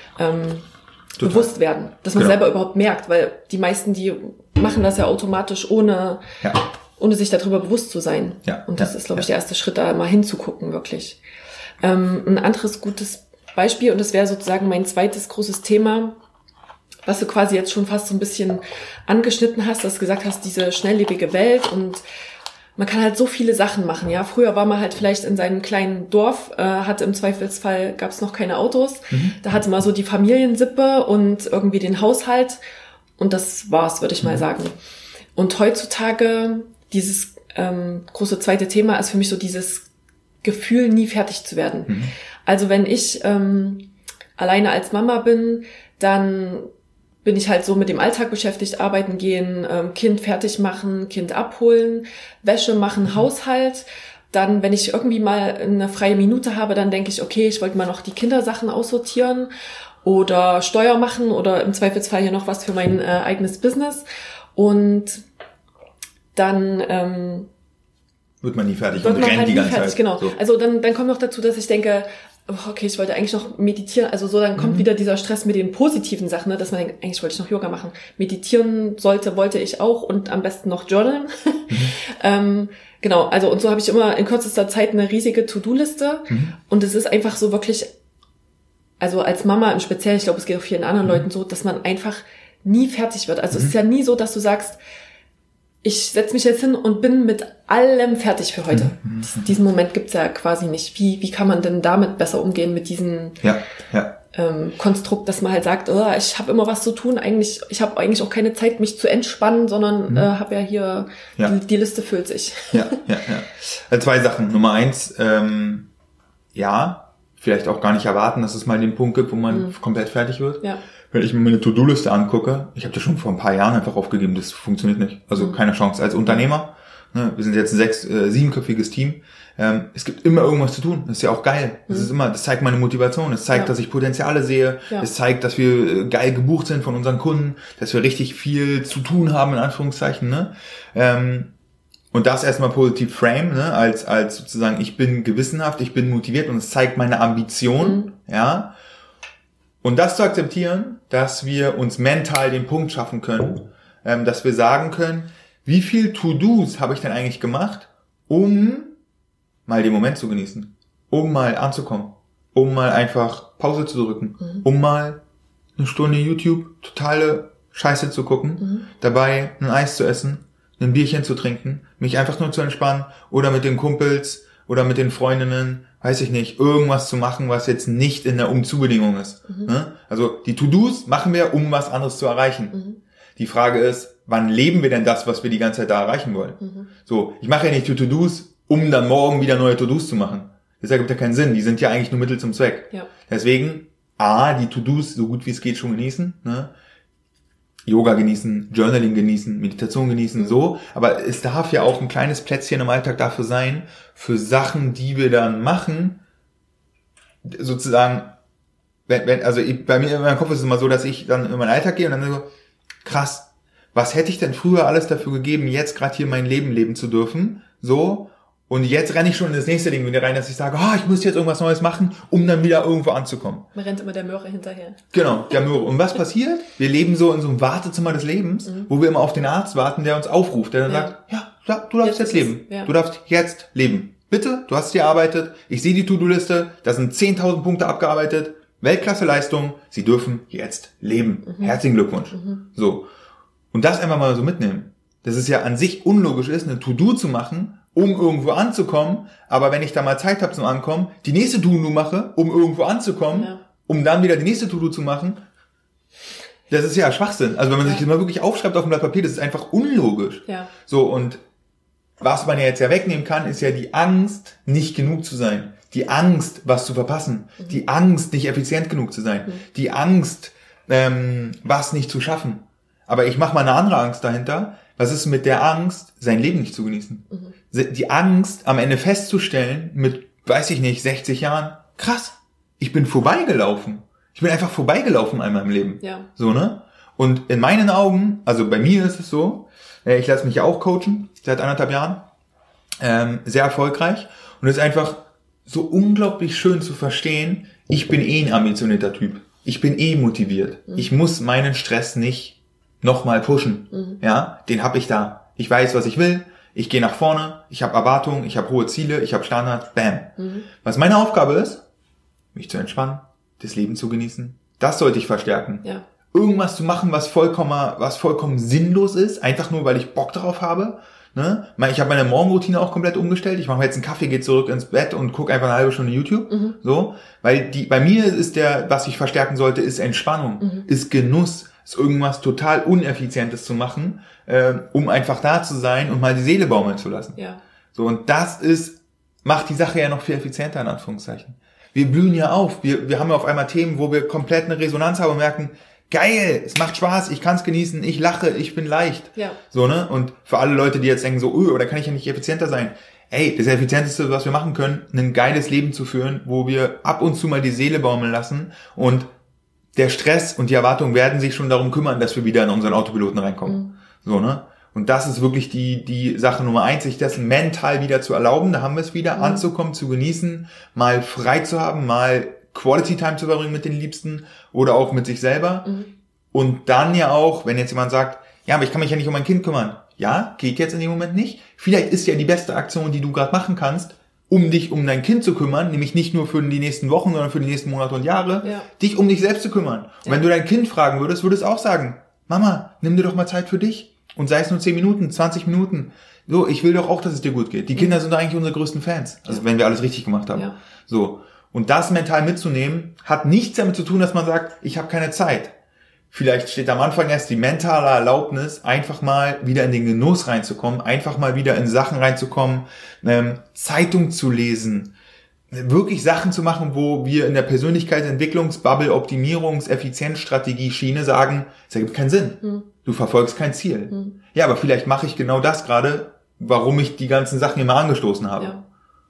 S1: Bewusstwerden, dass man selber überhaupt merkt, weil die meisten, die machen das ja automatisch, ohne sich darüber bewusst zu sein. Ja, und das ist, glaube ich, der erste Schritt, da mal hinzugucken, wirklich. Ein anderes gutes Beispiel, und das wäre sozusagen mein zweites großes Thema, was du quasi jetzt schon fast so ein bisschen angeschnitten hast, dass du gesagt hast, diese schnelllebige Welt und man kann halt so viele Sachen machen, ja. Früher war man halt vielleicht in seinem kleinen Dorf, hatte im Zweifelsfall, gab es noch keine Autos. Da hatte man so die Familiensippe und irgendwie den Haushalt und das war's, würde ich mal sagen. Und heutzutage, dieses große zweite Thema ist für mich so dieses Gefühl, nie fertig zu werden. Also wenn ich alleine als Mama bin, dann bin ich halt so mit dem Alltag beschäftigt, arbeiten gehen, Kind fertig machen, Kind abholen, Wäsche machen, Haushalt. Dann, wenn ich irgendwie mal eine freie Minute habe, dann denke ich, okay, ich wollte mal noch die Kindersachen aussortieren oder Steuer machen oder im Zweifelsfall hier noch was für mein eigenes Business. Und dann
S2: wird man nie fertig und rennt die ganze Zeit.
S1: Genau. So. Also dann kommt noch dazu, dass ich denke, okay, ich wollte eigentlich noch meditieren, also so, dann kommt wieder dieser Stress mit den positiven Sachen, ne, dass man denkt, eigentlich wollte ich noch Yoga machen. Meditieren wollte ich auch und am besten noch journalen. Genau, also und so habe ich immer in kürzester Zeit eine riesige To-Do-Liste und es ist einfach so wirklich, also als Mama im Speziellen, ich glaube, es geht auch vielen anderen Leuten so, dass man einfach nie fertig wird. Also es ist ja nie so, dass du sagst, ich setze mich jetzt hin und bin mit allem fertig für heute. Diesen Moment gibt's ja quasi nicht. Wie kann man denn damit besser umgehen mit diesem Konstrukt, dass man halt sagt, ich habe immer was zu tun, ich habe eigentlich auch keine Zeit, mich zu entspannen, sondern habe ja hier, die Liste füllt sich.
S2: Ja. Also 2 Sachen. Nummer 1, vielleicht auch gar nicht erwarten, dass es mal den Punkt gibt, wo man komplett fertig wird. Ja. Wenn ich mir meine To-Do-Liste angucke, ich habe das schon vor ein paar Jahren einfach aufgegeben, das funktioniert nicht. Also keine Chance. Als Unternehmer, ne, wir sind jetzt ein 7-köpfiges Team, es gibt immer irgendwas zu tun. Das ist ja auch geil. Das zeigt meine Motivation, es zeigt, dass ich Potenziale sehe, es zeigt, dass wir geil gebucht sind von unseren Kunden, dass wir richtig viel zu tun haben, in Anführungszeichen, ne? Und das erstmal positiv frame, ne, als sozusagen, ich bin gewissenhaft, ich bin motiviert und es zeigt meine Ambition, ja. Und das zu akzeptieren, dass wir uns mental den Punkt schaffen können, dass wir sagen können, wie viel To-Dos habe ich denn eigentlich gemacht, um mal den Moment zu genießen, um mal anzukommen, um mal einfach Pause zu drücken, um mal eine Stunde YouTube totale Scheiße zu gucken, dabei ein Eis zu essen, ein Bierchen zu trinken, mich einfach nur zu entspannen oder mit den Kumpels oder mit den Freundinnen, weiß ich nicht, irgendwas zu machen, was jetzt nicht in der Umzubedingung ist. Ne? Also die To-Dos machen wir, um was anderes zu erreichen. Die Frage ist, wann leben wir denn das, was wir die ganze Zeit da erreichen wollen? So, ich mache ja nicht die To-Dos, um dann morgen wieder neue To-Dos zu machen. Das ergibt ja keinen Sinn. Die sind ja eigentlich nur Mittel zum Zweck. Ja. Deswegen, die To-Dos so gut wie es geht schon genießen, ne? Yoga genießen, Journaling genießen, Meditation genießen, so. Aber es darf ja auch ein kleines Plätzchen im Alltag dafür sein, für Sachen, die wir dann machen, sozusagen, bei mir in meinem Kopf ist es immer so, dass ich dann in meinen Alltag gehe und dann so, krass, was hätte ich denn früher alles dafür gegeben, jetzt gerade hier mein Leben leben zu dürfen, so. Und jetzt renne ich schon in das nächste Ding wieder rein, dass ich sage, ich muss jetzt irgendwas Neues machen, um dann wieder irgendwo anzukommen.
S1: Man rennt immer der Möhre hinterher.
S2: Genau, der Möhre. Und was passiert? Wir leben so in so einem Wartezimmer des Lebens, wo wir immer auf den Arzt warten, der uns aufruft, der dann sagt, du darfst jetzt leben. Ja. Du darfst jetzt leben. Bitte, du hast dir erarbeitet, ich sehe die To-Do-Liste, da sind 10.000 Punkte abgearbeitet, Weltklasse-Leistung, Sie dürfen jetzt leben. Herzlichen Glückwunsch. So. Und das einfach mal so mitnehmen. Dass es ja an sich unlogisch ist, eine To-Do zu machen, um irgendwo anzukommen, aber wenn ich da mal Zeit habe zum Ankommen, die nächste To-Do mache, um irgendwo anzukommen, um dann wieder die nächste To-Do zu machen, das ist ja Schwachsinn. Also wenn man sich das mal wirklich aufschreibt auf dem Blatt Papier, das ist einfach unlogisch. Ja. So, und was man ja jetzt wegnehmen kann, ist ja die Angst, nicht genug zu sein. Die Angst, was zu verpassen. Die Angst, nicht effizient genug zu sein. Die Angst, was nicht zu schaffen. Aber ich mache mal eine andere Angst dahinter. Was ist mit der Angst, sein Leben nicht zu genießen? Die Angst, am Ende festzustellen, mit, weiß ich nicht, 60 Jahren, krass, ich bin vorbeigelaufen. Ich bin einfach vorbeigelaufen einmal im Leben. Ja. So, ne? Und in meinen Augen, also bei mir ist es so, ich lasse mich ja auch coachen, seit 1,5 Jahren, sehr erfolgreich. Und es ist einfach so unglaublich schön zu verstehen, ich bin ein ambitionierter Typ. Ich bin motiviert. Ich muss meinen Stress nicht nochmal pushen. Ja, den habe ich da. Ich weiß, was ich will. Ich gehe nach vorne. Ich habe Erwartungen. Ich habe hohe Ziele. Ich habe Standards. Bam. Was meine Aufgabe ist, mich zu entspannen, das Leben zu genießen. Das sollte ich verstärken. Ja. Irgendwas zu machen, was vollkommen sinnlos ist, einfach nur, weil ich Bock darauf habe. Ne? Ich habe meine Morgenroutine auch komplett umgestellt. Ich mache mir jetzt einen Kaffee, gehe zurück ins Bett und gucke einfach eine halbe Stunde YouTube. So, weil bei mir ist was ich verstärken sollte, ist Entspannung, ist Genuss, ist irgendwas total Uneffizientes zu machen, um einfach da zu sein und mal die Seele baumeln zu lassen. Ja. So, und das macht die Sache ja noch viel effizienter, in Anführungszeichen. Wir blühen ja auf. Wir haben ja auf einmal Themen, wo wir komplett eine Resonanz haben und merken, geil, es macht Spaß, ich kann es genießen, ich lache, ich bin leicht. Ja. So, ne? Und für alle Leute, die jetzt denken so, oder kann ich ja nicht effizienter sein? Ey, das Effizienteste, was wir machen können, ein geiles Leben zu führen, wo wir ab und zu mal die Seele baumeln lassen und der Stress und die Erwartungen werden sich schon darum kümmern, dass wir wieder in unseren Autopiloten reinkommen. So, ne? Und das ist wirklich die Sache Nummer 1, sich das mental wieder zu erlauben, da haben wir es wieder, anzukommen, zu genießen, mal frei zu haben, mal Quality Time zu verbringen mit den Liebsten oder auch mit sich selber. Und dann ja auch, wenn jetzt jemand sagt, ja, aber ich kann mich ja nicht um mein Kind kümmern. Ja, geht jetzt in dem Moment nicht. Vielleicht ist ja die beste Aktion, die du gerade machen kannst, um dich um dein Kind zu kümmern, nämlich nicht nur für die nächsten Wochen, sondern für die nächsten Monate und Jahre, dich um dich selbst zu kümmern. Und wenn du dein Kind fragen würdest, würdest du auch sagen, Mama, nimm dir doch mal Zeit für dich. Und sei es nur 10 Minuten, 20 Minuten. So, ich will doch auch, dass es dir gut geht. Die Kinder sind eigentlich unsere größten Fans. Also wenn wir alles richtig gemacht haben. Ja. So. Und das mental mitzunehmen, hat nichts damit zu tun, dass man sagt, ich habe keine Zeit. Vielleicht steht am Anfang erst die mentale Erlaubnis, einfach mal wieder in den Genuss reinzukommen, einfach mal wieder in Sachen reinzukommen, Zeitung zu lesen, wirklich Sachen zu machen, wo wir in der Persönlichkeitsentwicklungsbubble, Optimierungs-, Effizienzstrategie, Schiene sagen, es ergibt keinen Sinn. Du verfolgst kein Ziel. Ja, aber vielleicht mache ich genau das gerade, warum ich die ganzen Sachen immer angestoßen habe.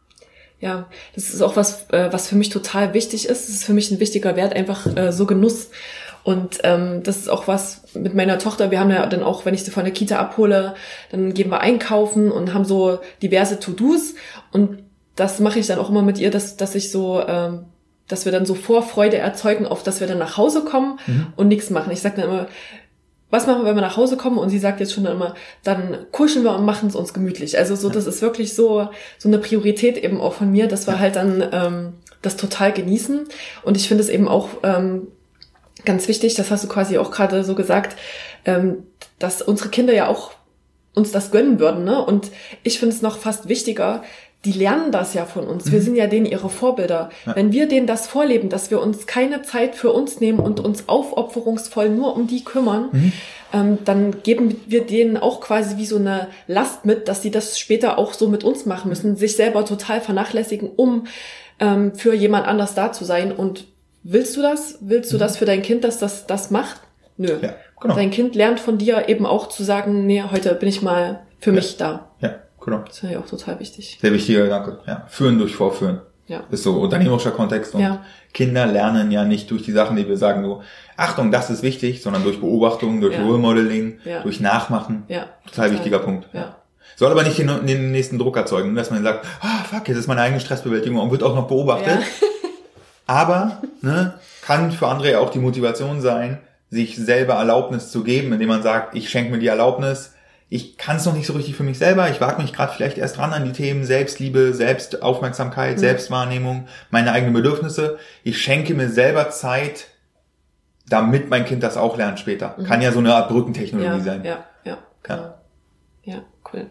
S1: Ja, das ist auch was für mich total wichtig ist. Das ist für mich ein wichtiger Wert, einfach so Genuss. Und das ist auch was mit meiner Tochter. Wir haben ja dann auch, wenn ich sie von der Kita abhole, dann gehen wir einkaufen und haben so diverse To-Dos. Und das mache ich dann auch immer mit ihr, dass ich so, dass wir dann so Vorfreude erzeugen, auf dass wir dann nach Hause kommen und nichts machen. Ich sage dann immer, was machen wir, wenn wir nach Hause kommen? Und sie sagt jetzt schon immer, dann kuscheln wir und machen es uns gemütlich. Also so, das ist wirklich so eine Priorität eben auch von mir, dass wir halt dann das total genießen. Und ich finde es eben auch ganz wichtig, das hast du quasi auch gerade so gesagt, dass unsere Kinder ja auch uns das gönnen würden, ne? Und ich finde es noch fast wichtiger, die lernen das ja von uns. Wir sind ja denen ihre Vorbilder. Ja. Wenn wir denen das vorleben, dass wir uns keine Zeit für uns nehmen und uns aufopferungsvoll nur um die kümmern, dann geben wir denen auch quasi wie so eine Last mit, dass sie das später auch so mit uns machen müssen, sich selber total vernachlässigen, um für jemand anders da zu sein. Und willst du das? Willst du das für dein Kind, dass das macht? Nö. Ja, genau. Dein Kind lernt von dir eben auch zu sagen, nee, heute bin ich mal für mich da.
S2: Ja. Genau.
S1: Das ist ja auch total wichtig.
S2: Sehr wichtiger Gedanke. Ja. Führen durch Vorführen. Ja. Ist so unternehmerischer Kontext. Und Kinder lernen ja nicht durch die Sachen, die wir sagen, so, Achtung, das ist wichtig, sondern durch Beobachtung, durch Role Modeling, durch Nachmachen. Ja. Total wichtiger Punkt. Ja. Soll aber nicht den nächsten Druck erzeugen, dass man sagt, fuck, jetzt ist meine eigene Stressbewältigung und wird auch noch beobachtet. Ja. Aber, kann für andere ja auch die Motivation sein, sich selber Erlaubnis zu geben, indem man sagt, ich schenke mir die Erlaubnis, ich kann es noch nicht so richtig für mich selber. Ich wage mich gerade vielleicht erst ran an die Themen Selbstliebe, Selbstaufmerksamkeit, Selbstwahrnehmung, meine eigenen Bedürfnisse. Ich schenke mir selber Zeit, damit mein Kind das auch lernt später. Kann ja so eine Art Brückentechnologie sein.
S1: Ja, genau. Ja, cool.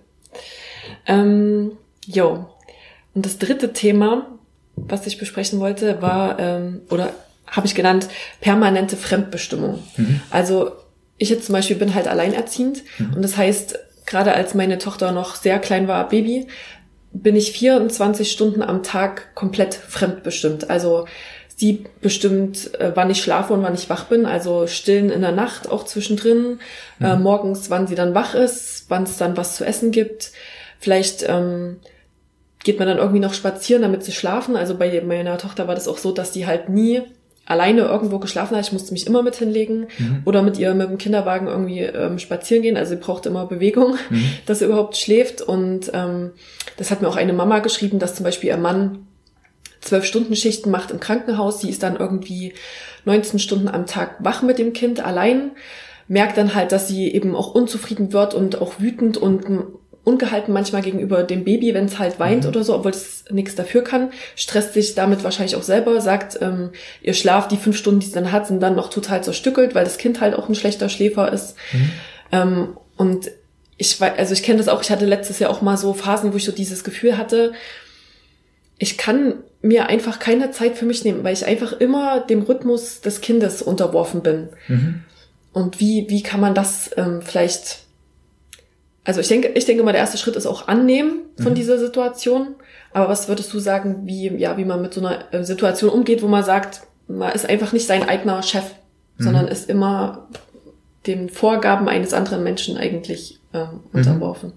S1: Und das dritte Thema, was ich besprechen wollte, war, habe ich genannt, permanente Fremdbestimmung. Also ich jetzt zum Beispiel bin halt alleinerziehend und das heißt, gerade als meine Tochter noch sehr klein war, Baby, bin ich 24 Stunden am Tag komplett fremdbestimmt. Also sie bestimmt, wann ich schlafe und wann ich wach bin, also stillen in der Nacht auch zwischendrin, morgens, wann sie dann wach ist, wann es dann was zu essen gibt. Vielleicht geht man dann irgendwie noch spazieren, damit sie schlafen. Also bei meiner Tochter war das auch so, dass die halt nie alleine irgendwo geschlafen hat. Ich musste mich immer mit hinlegen oder mit ihr mit dem Kinderwagen irgendwie spazieren gehen. Also sie braucht immer Bewegung, dass sie überhaupt schläft. Und das hat mir auch eine Mama geschrieben, dass zum Beispiel ihr Mann 12-Stunden-Schichten macht im Krankenhaus. Sie ist dann irgendwie 19 Stunden am Tag wach mit dem Kind allein, merkt dann halt, dass sie eben auch unzufrieden wird und auch wütend und ungehalten manchmal gegenüber dem Baby, wenn es halt weint oder so, obwohl es nichts dafür kann, stresst sich damit wahrscheinlich auch selber, sagt, ihr Schlaf, die 5 Stunden, die sie dann hat, sind dann noch total zerstückelt, weil das Kind halt auch ein schlechter Schläfer ist. Und ich kenne das auch, ich hatte letztes Jahr auch mal so Phasen, wo ich so dieses Gefühl hatte, ich kann mir einfach keine Zeit für mich nehmen, weil ich einfach immer dem Rhythmus des Kindes unterworfen bin. Und wie kann man das vielleicht... Also ich denke mal, der erste Schritt ist auch annehmen von dieser Situation. Aber was würdest du sagen, wie man mit so einer Situation umgeht, wo man sagt, man ist einfach nicht sein eigener Chef, sondern ist immer den Vorgaben eines anderen Menschen eigentlich unterworfen?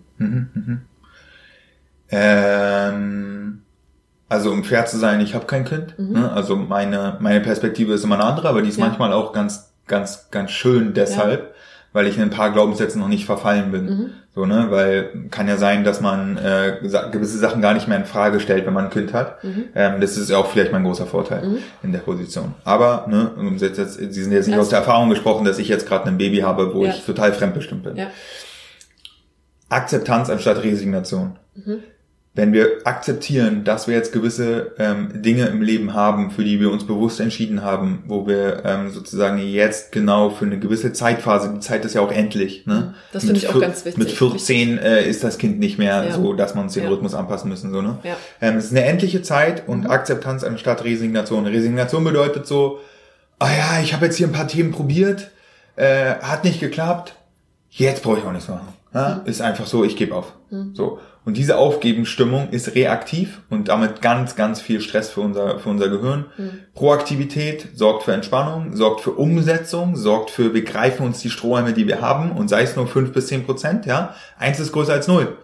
S2: Also um fair zu sein, ich habe kein Kind. Also meine Perspektive ist immer eine andere, aber die ist manchmal auch ganz, ganz, ganz schön deshalb, weil ich in ein paar Glaubenssätzen noch nicht verfallen bin. So, weil kann ja sein, dass man gewisse Sachen gar nicht mehr in Frage stellt, wenn man ein Kind hat. Das ist ja auch vielleicht mein großer Vorteil in der Position. Aber, Sie sind jetzt nicht aus der Erfahrung gesprochen, dass ich jetzt gerade ein Baby habe, wo ich total fremdbestimmt bin. Akzeptanz anstatt Resignation. wenn wir akzeptieren, dass wir jetzt gewisse Dinge im Leben haben, für die wir uns bewusst entschieden haben, wo wir sozusagen jetzt genau für eine gewisse Zeitphase, die Zeit ist ja auch endlich. Ne?
S1: Das finde ich auch ganz wichtig.
S2: Mit 14 ist das Kind nicht mehr so, dass wir uns den Rhythmus anpassen müssen. So, ne? Es ist eine endliche Zeit und Akzeptanz anstatt Resignation. Resignation bedeutet so, ich habe jetzt hier ein paar Themen probiert, hat nicht geklappt, jetzt brauche ich auch nichts machen. Ja? Ist einfach so, ich gebe auf. So. Und diese Aufgebensstimmung ist reaktiv und damit ganz, ganz viel Stress für unser Gehirn. Proaktivität sorgt für Entspannung, sorgt für Umsetzung, sorgt für, wir greifen uns die Strohhalme, die wir haben, und sei es nur 5-10%, ja. 1 ist größer als 0.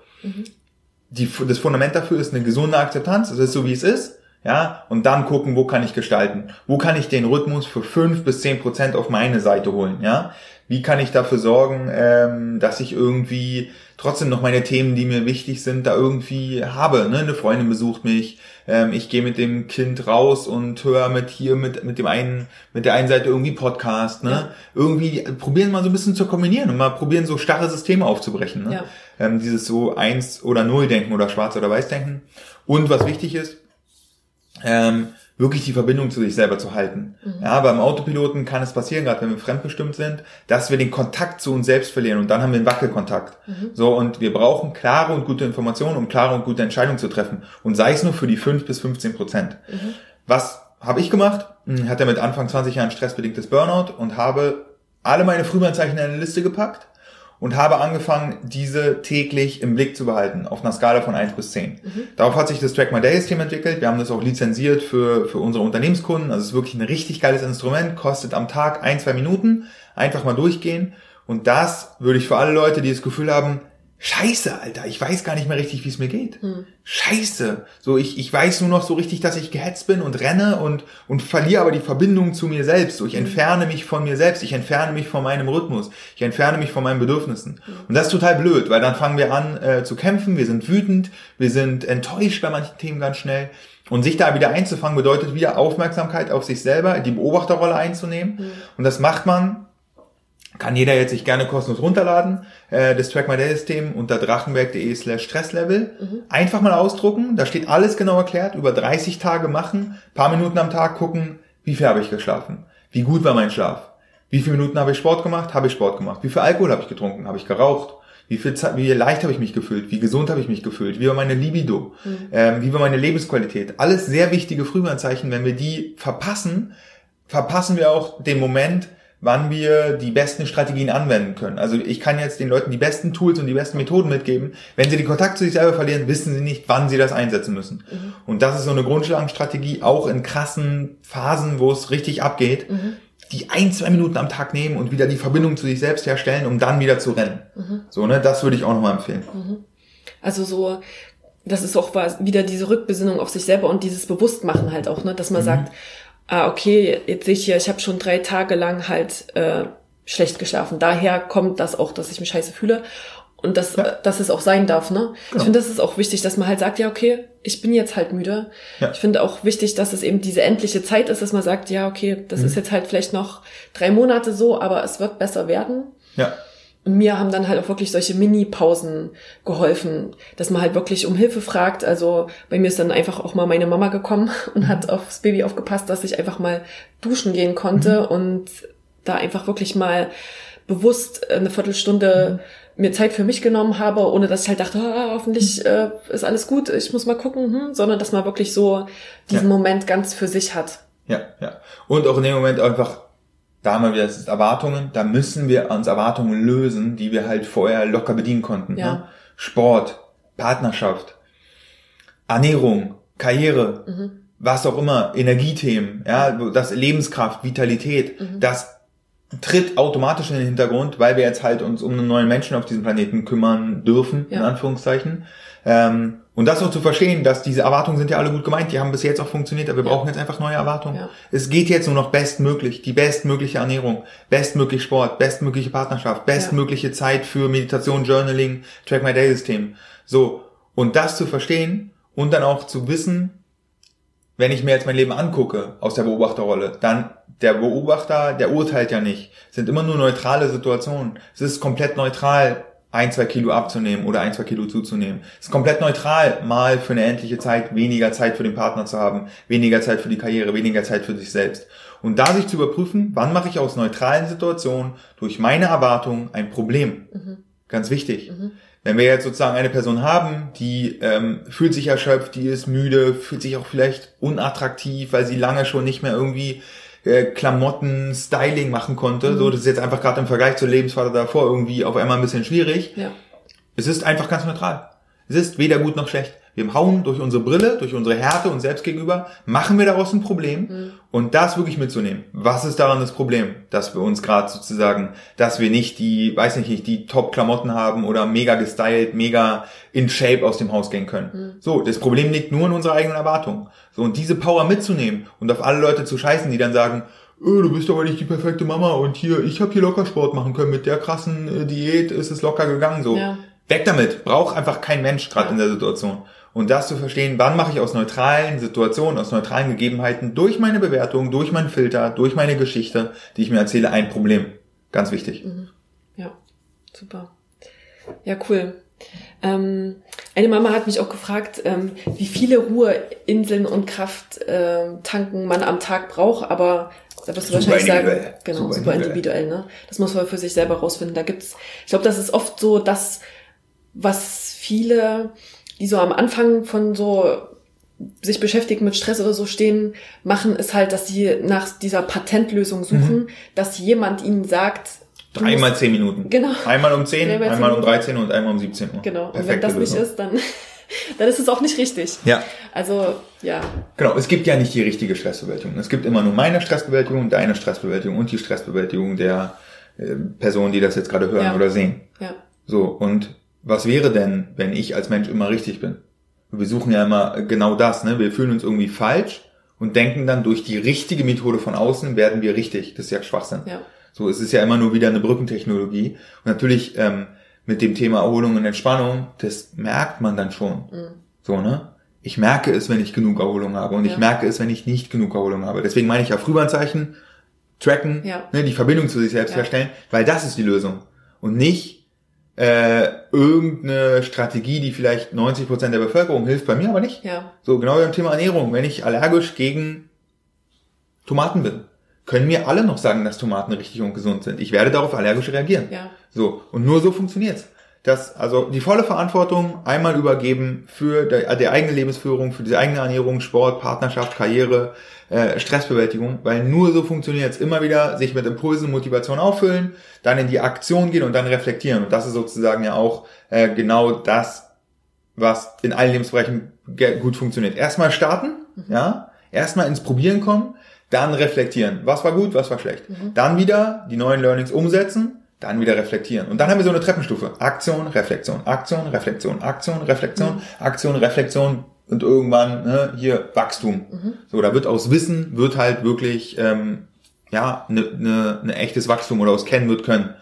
S2: Das Fundament dafür ist eine gesunde Akzeptanz, es ist so, wie es ist, ja. Und dann gucken, wo kann ich gestalten? Wo kann ich den Rhythmus für 5-10% auf meine Seite holen, ja? Wie kann ich dafür sorgen, dass ich irgendwie trotzdem noch meine Themen, die mir wichtig sind, da irgendwie habe, ne? Eine Freundin besucht mich, ich gehe mit dem Kind raus und höre mit der einen Seite irgendwie Podcast, ne? Irgendwie probieren mal so ein bisschen zu kombinieren und mal probieren, so starre Systeme aufzubrechen, ne? Dieses so 1 oder 0 denken oder schwarz oder weiß denken. Und was wichtig ist, wirklich die Verbindung zu sich selber zu halten. Ja, beim Autopiloten kann es passieren, gerade wenn wir fremdbestimmt sind, dass wir den Kontakt zu uns selbst verlieren und dann haben wir einen Wackelkontakt. So, und wir brauchen klare und gute Informationen, um klare und gute Entscheidungen zu treffen. Und sei es nur für die 5-15%. Was habe ich gemacht? Hatte mit Anfang 20 Jahren stressbedingtes Burnout und habe alle meine Frühwarnzeichen in eine Liste gepackt und habe angefangen, diese täglich im Blick zu behalten, auf einer Skala von 1 bis 10. Darauf hat sich das Track My Day-System entwickelt. Wir haben das auch lizenziert für unsere Unternehmenskunden. Also es ist wirklich ein richtig geiles Instrument, kostet am Tag 1-2 Minuten. Einfach mal durchgehen. Und das würde ich für alle Leute, die das Gefühl haben, Scheiße, Alter, ich weiß gar nicht mehr richtig, wie es mir geht. Scheiße. So, ich weiß nur noch so richtig, dass ich gehetzt bin und renne und verliere aber die Verbindung zu mir selbst. So, ich entferne mich von mir selbst, ich entferne mich von meinem Rhythmus, ich entferne mich von meinen Bedürfnissen. Und das ist total blöd, weil dann fangen wir an zu kämpfen, wir sind wütend, wir sind enttäuscht bei manchen Themen ganz schnell. Und sich da wieder einzufangen, bedeutet wieder Aufmerksamkeit auf sich selber, die Beobachterrolle einzunehmen. Und das macht man, kann jeder jetzt sich gerne kostenlos runterladen, das Track My Day System unter drachenberg.de/Stresslevel. Einfach mal ausdrucken, da steht alles genau erklärt, über 30 Tage machen, paar Minuten am Tag gucken, wie viel habe ich geschlafen, wie gut war mein Schlaf, wie viele Minuten habe ich Sport gemacht, wie viel Alkohol habe ich getrunken, habe ich geraucht, wie leicht habe ich mich gefühlt, wie gesund habe ich mich gefühlt, wie war meine Libido, wie war meine Lebensqualität. Alles sehr wichtige Frühwarnzeichen. Wenn wir die verpassen wir auch den Moment, wann wir die besten Strategien anwenden können. Also ich kann jetzt den Leuten die besten Tools und die besten Methoden mitgeben. Wenn sie den Kontakt zu sich selber verlieren, wissen sie nicht, wann sie das einsetzen müssen. Und das ist so eine Grundlagenstrategie, auch in krassen Phasen, wo es richtig abgeht, die 1-2 Minuten am Tag nehmen und wieder die Verbindung zu sich selbst herstellen, um dann wieder zu rennen. So, ne, das würde ich auch nochmal empfehlen.
S1: Also so, das ist auch wieder diese Rückbesinnung auf sich selber und dieses Bewusstmachen halt auch, ne, dass man sagt, okay, jetzt sehe ich hier, ich habe schon 3 Tage lang halt schlecht geschlafen. Daher kommt das auch, dass ich mich scheiße fühle und dass es auch sein darf, ne? Genau. Ich finde, das ist auch wichtig, dass man halt sagt, ja, okay, ich bin jetzt halt müde. Ja. Ich finde auch wichtig, dass es eben diese endliche Zeit ist, dass man sagt, ja, okay, das ist jetzt halt vielleicht noch 3 Monate so, aber es wird besser werden. Ja. Und mir haben dann halt auch wirklich solche Mini-Pausen geholfen, dass man halt wirklich um Hilfe fragt. Also bei mir ist dann einfach auch mal meine Mama gekommen und hat aufs Baby aufgepasst, dass ich einfach mal duschen gehen konnte und da einfach wirklich mal bewusst eine Viertelstunde mir Zeit für mich genommen habe, ohne dass ich halt dachte, hoffentlich ist alles gut, ich muss mal gucken, sondern dass man wirklich so diesen Moment ganz für sich hat.
S2: Ja, ja. Und auch in dem Moment einfach, da haben wir wieder das Erwartungen, da müssen wir uns Erwartungen lösen, die wir halt vorher locker bedienen konnten. Ja. Ne? Sport, Partnerschaft, Ernährung, Karriere, was auch immer, Energiethemen, ja, das Lebenskraft, Vitalität, das tritt automatisch in den Hintergrund, weil wir jetzt halt uns um einen neuen Menschen auf diesem Planeten kümmern dürfen, in Anführungszeichen. Und das auch zu verstehen, dass diese Erwartungen sind ja alle gut gemeint, die haben bis jetzt auch funktioniert, aber wir brauchen jetzt einfach neue Erwartungen. Ja. Es geht jetzt nur noch bestmöglich, die bestmögliche Ernährung, bestmöglich Sport, bestmögliche Partnerschaft, bestmögliche Zeit für Meditation, Journaling, Track My Day System. So. Und das zu verstehen und dann auch zu wissen, wenn ich mir jetzt mein Leben angucke aus der Beobachterrolle, dann der Beobachter, der urteilt ja nicht. Es sind immer nur neutrale Situationen. Es ist komplett neutral, 1-2 Kilo abzunehmen oder 1-2 Kilo zuzunehmen. Es ist komplett neutral, mal für eine endliche Zeit weniger Zeit für den Partner zu haben, weniger Zeit für die Karriere, weniger Zeit für sich selbst. Und da sich zu überprüfen, wann mache ich aus neutralen Situationen durch meine Erwartungen ein Problem. Ganz wichtig. Wenn wir jetzt sozusagen eine Person haben, die fühlt sich erschöpft, die ist müde, fühlt sich auch vielleicht unattraktiv, weil sie lange schon nicht mehr irgendwie Klamotten, Styling machen konnte. So, das ist jetzt einfach gerade im Vergleich zur Lebensphase davor irgendwie auf einmal ein bisschen schwierig.
S1: Ja.
S2: Es ist einfach ganz neutral. Es ist weder gut noch schlecht. Wir hauen durch unsere Brille, durch unsere Härte uns selbst gegenüber, machen wir daraus ein Problem und das wirklich mitzunehmen. Was ist daran das Problem? Dass wir uns gerade sozusagen, dass wir nicht die Top-Klamotten haben oder mega gestylt, mega in Shape aus dem Haus gehen können. So, das Problem liegt nur in unserer eigenen Erwartung. So, und diese Power mitzunehmen und auf alle Leute zu scheißen, die dann sagen, du bist aber nicht die perfekte Mama und hier, ich habe hier locker Sport machen können, mit der krassen Diät ist es locker gegangen. So, weg damit. Braucht einfach kein Mensch gerade in der Situation. Und das zu verstehen, wann mache ich aus neutralen Situationen, aus neutralen Gegebenheiten, durch meine Bewertung, durch meinen Filter, durch meine Geschichte, die ich mir erzähle, ein Problem. Ganz wichtig.
S1: Ja, super. Ja, cool. Eine Mama hat mich auch gefragt, wie viele Ruheinseln und Krafttanken man am Tag braucht, aber da wirst du wahrscheinlich sagen, genau, super individuell, ne? Das muss man für sich selber rausfinden. Da gibt's, ich glaube, das ist oft so das, was viele, die so am Anfang von so sich beschäftigen mit Stress oder so stehen, machen, ist halt, dass sie nach dieser Patentlösung suchen, dass jemand ihnen sagt,
S2: einmal 10 Minuten.
S1: Genau.
S2: Einmal um 10, einmal um 13 und einmal um 17 Uhr.
S1: Genau.
S2: Perfekte
S1: und wenn das
S2: Lösung.
S1: nicht ist, dann ist es auch nicht richtig.
S2: Ja.
S1: Also, ja.
S2: Genau, es gibt ja nicht die richtige Stressbewältigung. Es gibt immer nur meine Stressbewältigung, deine Stressbewältigung und die Stressbewältigung der Personen, die das jetzt gerade hören oder sehen.
S1: Ja.
S2: So, und was wäre denn, wenn ich als Mensch immer richtig bin? Wir suchen ja immer genau das, ne? Wir fühlen uns irgendwie falsch und denken dann, durch die richtige Methode von außen werden wir richtig. Das ist ja Schwachsinn.
S1: Ja.
S2: So, es ist ja immer nur wieder eine Brückentechnologie. Und natürlich mit dem Thema Erholung und Entspannung, das merkt man dann schon. So, ne? Ich merke es, wenn ich genug Erholung habe und ich merke es, wenn ich nicht genug Erholung habe. Deswegen meine ich ja Frühwarnzeichen, tracken, ne, die Verbindung zu sich selbst herstellen, weil das ist die Lösung. Und nicht irgendeine Strategie, die vielleicht 90% der Bevölkerung hilft, bei mir aber nicht.
S1: Ja.
S2: So, genau beim Thema Ernährung. Wenn ich allergisch gegen Tomaten bin, können mir alle noch sagen, dass Tomaten richtig und gesund sind. Ich werde darauf allergisch reagieren.
S1: Ja.
S2: So, und nur so funktioniert's. Also die volle Verantwortung einmal übergeben für die eigene Lebensführung, für die eigene Ernährung, Sport, Partnerschaft, Karriere, Stressbewältigung, weil nur so funktioniert's. Immer wieder sich mit Impulsen, Motivation auffüllen, dann in die Aktion gehen und dann reflektieren. Und das ist sozusagen ja auch genau das, was in allen Lebensbereichen gut funktioniert. Erstmal starten, erstmal ins Probieren kommen, dann reflektieren. Was war gut, was war schlecht. Dann wieder die neuen Learnings umsetzen, dann wieder reflektieren. Und dann haben wir so eine Treppenstufe. Aktion, Reflexion, Aktion, Reflexion, Aktion, Reflexion, Aktion, Reflexion und irgendwann hier Wachstum. So, da wird aus Wissen wird halt wirklich ne echtes Wachstum oder aus Kennen wird Können.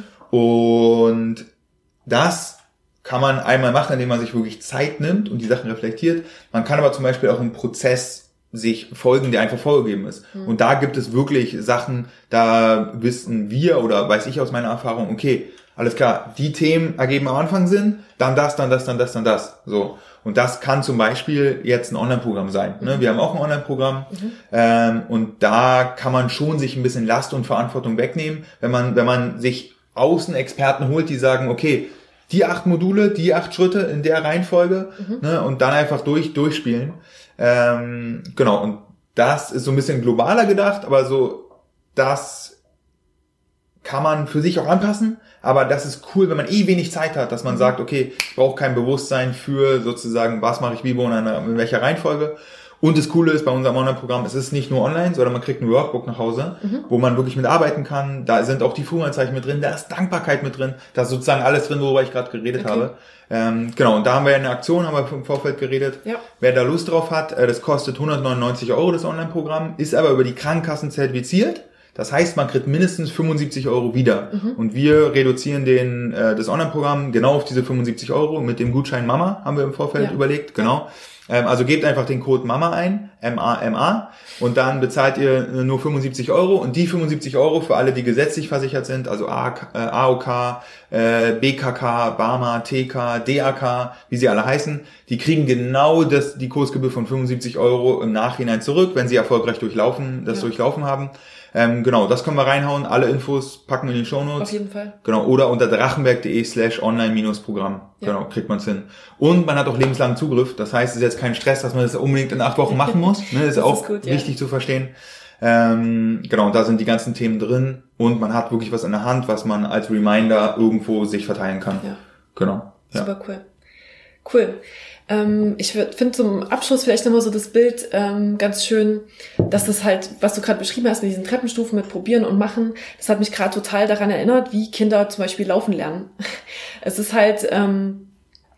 S2: Und das kann man einmal machen, indem man sich wirklich Zeit nimmt und die Sachen reflektiert. Man kann aber zum Beispiel auch im Prozess sich folgen, der einfach vorgegeben ist. Und da gibt es wirklich Sachen, da wissen wir oder weiß ich aus meiner Erfahrung, okay, alles klar, die Themen ergeben am Anfang Sinn, dann das, dann das, dann das, dann das. So. Und das kann zum Beispiel jetzt ein Online-Programm sein. Ne? Wir haben auch ein Online-Programm und da kann man schon sich ein bisschen Last und Verantwortung wegnehmen, wenn man sich Außenexperten holt, die sagen, okay, die 8 Module, die 8 Schritte in der Reihenfolge ne? Und dann einfach durchspielen. Genau, und das ist so ein bisschen globaler gedacht, aber so, das kann man für sich auch anpassen, aber das ist cool, wenn man wenig Zeit hat, dass man sagt, okay, ich brauche kein Bewusstsein für sozusagen, was mache ich wie, wo in welcher Reihenfolge. Und das Coole ist bei unserem Online-Programm, es ist nicht nur online, sondern man kriegt ein Workbook nach Hause, wo man wirklich mit arbeiten kann. Da sind auch die Frühwarnzeichen mit drin, da ist Dankbarkeit mit drin, da ist sozusagen alles drin, worüber ich gerade geredet habe. Genau, und da haben wir eine Aktion, haben wir im Vorfeld geredet. Ja. Wer da Lust drauf hat, das kostet 199 € das Online-Programm, ist aber über die Krankenkassen zertifiziert. Das heißt, man kriegt mindestens 75 € wieder. Und wir reduzieren das Online-Programm genau auf diese 75 € mit dem Gutschein Mama, haben wir im Vorfeld überlegt, genau. Also gebt einfach den Code MAMA ein, MAMA, und dann bezahlt ihr nur 75 € und die 75 € für alle, die gesetzlich versichert sind, also AOK, BKK, BARMA, TK, DAK, wie sie alle heißen, die kriegen genau die Kursgebühr von 75 € im Nachhinein zurück, wenn sie erfolgreich durchlaufen haben. Genau, das können wir reinhauen. Alle Infos packen wir in die Shownotes.
S1: Auf jeden Fall.
S2: Genau, oder unter drachenberg.de/online-Programm. Genau, kriegt man es hin. Und man hat auch lebenslangen Zugriff. Das heißt, es ist jetzt kein Stress, dass man das unbedingt in 8 Wochen machen muss. Ne, das ist auch gut, wichtig zu verstehen. Genau, da sind die ganzen Themen drin. Und man hat wirklich was in der Hand, was man als Reminder irgendwo sich verteilen kann. Ja. Genau. Ja.
S1: Super cool. Cool. Ich finde zum Abschluss vielleicht nochmal so das Bild ganz schön, dass das halt, was du gerade beschrieben hast mit diesen Treppenstufen, mit Probieren und Machen, das hat mich gerade total daran erinnert, wie Kinder zum Beispiel laufen lernen. Es ist halt, wenn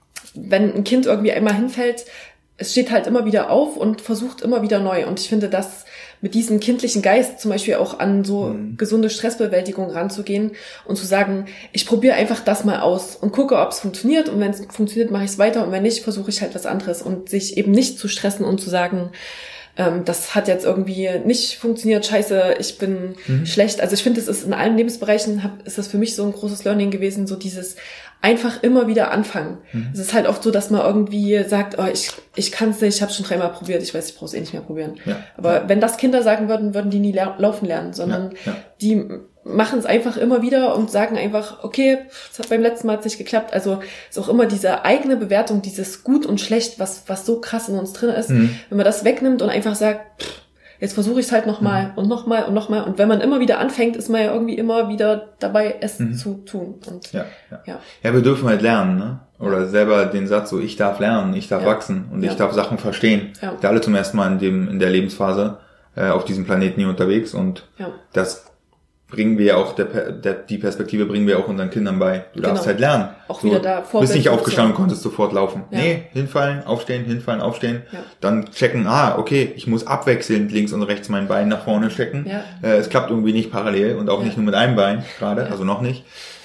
S1: ein Kind irgendwie einmal hinfällt, es steht halt immer wieder auf und versucht immer wieder neu. Und ich finde, dass mit diesem kindlichen Geist zum Beispiel auch an so gesunde Stressbewältigung ranzugehen und zu sagen, ich probiere einfach das mal aus und gucke, ob es funktioniert, und wenn es funktioniert, mache ich es weiter, und wenn nicht, versuche ich halt was anderes, und sich eben nicht zu stressen und zu sagen, das hat jetzt irgendwie nicht funktioniert, scheiße, ich bin schlecht. Also ich finde, es ist in allen Lebensbereichen, ist das für mich so ein großes Learning gewesen, so dieses einfach immer wieder anfangen. Es ist halt oft so, dass man irgendwie sagt, oh, ich kann es nicht, ich habe schon 3-mal probiert, ich weiß, ich brauche es eh nicht mehr probieren. Ja. Aber wenn das Kinder sagen würden die nie laufen lernen, sondern die machen es einfach immer wieder und sagen einfach, okay, es hat beim letzten Mal nicht geklappt. Also ist auch immer diese eigene Bewertung, dieses Gut und Schlecht, was so krass in uns drin ist, wenn man das wegnimmt und einfach sagt, jetzt versuche ich es halt nochmal und nochmal und nochmal. Und wenn man immer wieder anfängt, ist man ja irgendwie immer wieder dabei, es zu tun. Und
S2: ja, wir dürfen halt lernen, ne? Oder selber den Satz so, ich darf lernen, ich darf wachsen und ich darf Sachen verstehen. Ja. Wir alle zum ersten Mal in der Lebensphase auf diesem Planeten hier unterwegs, und das bringen wir auch, die Perspektive bringen wir auch unseren Kindern bei. Du darfst halt lernen. Auch wieder da Vorbild. Du bist nicht aufgestanden und konntest sofort laufen. Ja. Nee, hinfallen, aufstehen. Ja. Dann checken, okay, ich muss abwechselnd links und rechts mein Bein nach vorne stecken. Ja. Es klappt irgendwie nicht parallel und auch nicht nur mit einem Bein gerade, also noch nicht.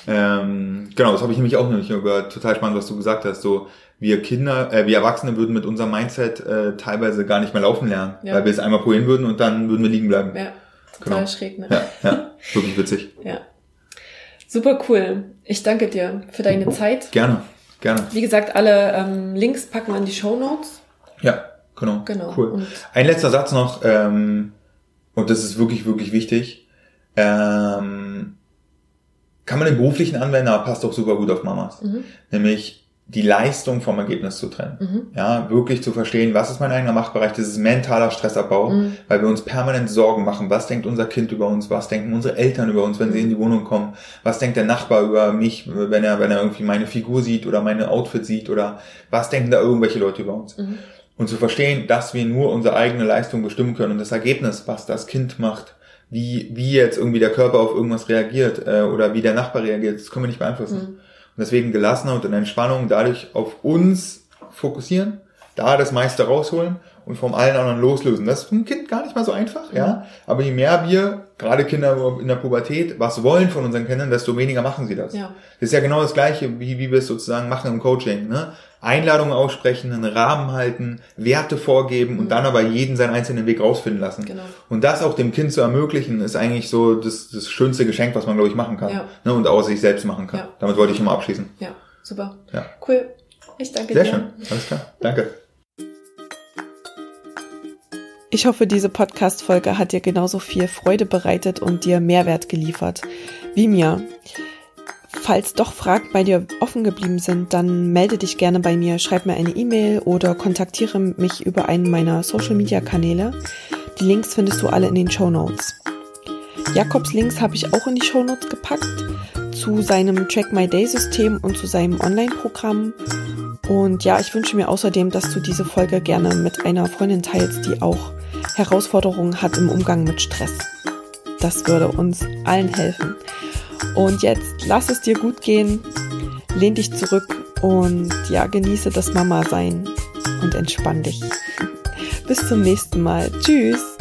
S2: Genau, das habe ich nämlich auch noch nicht gehört. Total spannend, was du gesagt hast. So, wir Erwachsene würden mit unserem Mindset teilweise gar nicht mehr laufen lernen, weil wir es einmal probieren würden und dann würden wir liegen bleiben. Ja.
S1: Total schräg, ne?
S2: Ja, wirklich witzig.
S1: Ja. Super cool. Ich danke dir für deine Zeit.
S2: Gerne.
S1: Wie gesagt, alle Links packen wir in die Shownotes.
S2: Ja, genau. Cool. Und ein letzter Satz noch, und das ist wirklich, wirklich wichtig. Kann man den beruflichen anwenden, aber passt auch super gut auf Mamas. Nämlich die Leistung vom Ergebnis zu trennen. Ja, wirklich zu verstehen, was ist mein eigener Machtbereich, das ist mentaler Stressabbau, weil wir uns permanent Sorgen machen, was denkt unser Kind über uns, was denken unsere Eltern über uns, wenn sie in die Wohnung kommen, was denkt der Nachbar über mich, wenn er irgendwie meine Figur sieht oder meine Outfit sieht, oder was denken da irgendwelche Leute über uns. Und zu verstehen, dass wir nur unsere eigene Leistung bestimmen können und das Ergebnis, was das Kind macht, wie jetzt irgendwie der Körper auf irgendwas reagiert oder wie der Nachbar reagiert, das können wir nicht beeinflussen. Und deswegen gelassener und in Entspannung dadurch auf uns fokussieren, da das meiste rausholen und vom allen anderen loslösen. Das ist für ein Kind gar nicht mal so einfach, ja. Aber je mehr wir, gerade Kinder in der Pubertät, was wollen von unseren Kindern, desto weniger machen sie das. Ja. Das ist ja genau das Gleiche, wie wir es sozusagen machen im Coaching, ne? Einladungen aussprechen, einen Rahmen halten, Werte vorgeben und dann aber jeden seinen einzelnen Weg rausfinden lassen. Genau. Und das auch dem Kind zu ermöglichen, ist eigentlich so das schönste Geschenk, was man, glaube ich, machen kann. Ja. Ne? Und auch sich selbst machen kann. Ja. Damit wollte ich immer abschließen.
S1: Ja, super. Ja. Cool. Ich danke dir.
S2: Sehr schön. Alles klar. Danke.
S1: Ich hoffe, diese Podcast-Folge hat dir genauso viel Freude bereitet und dir Mehrwert geliefert wie mir. Falls doch Fragen bei dir offen geblieben sind, dann melde dich gerne bei mir, schreib mir eine E-Mail oder kontaktiere mich über einen meiner Social-Media-Kanäle. Die Links findest du alle in den Shownotes. Jakobs Links habe ich auch in die Shownotes gepackt, zu seinem Track My Day-System und zu seinem Online-Programm. Und ja, ich wünsche mir außerdem, dass du diese Folge gerne mit einer Freundin teilst, die auch Herausforderungen hat im Umgang mit Stress. Das würde uns allen helfen. Und jetzt lass es dir gut gehen, lehn dich zurück und ja, genieße das Mama-Sein und entspann dich. Bis zum nächsten Mal. Tschüss!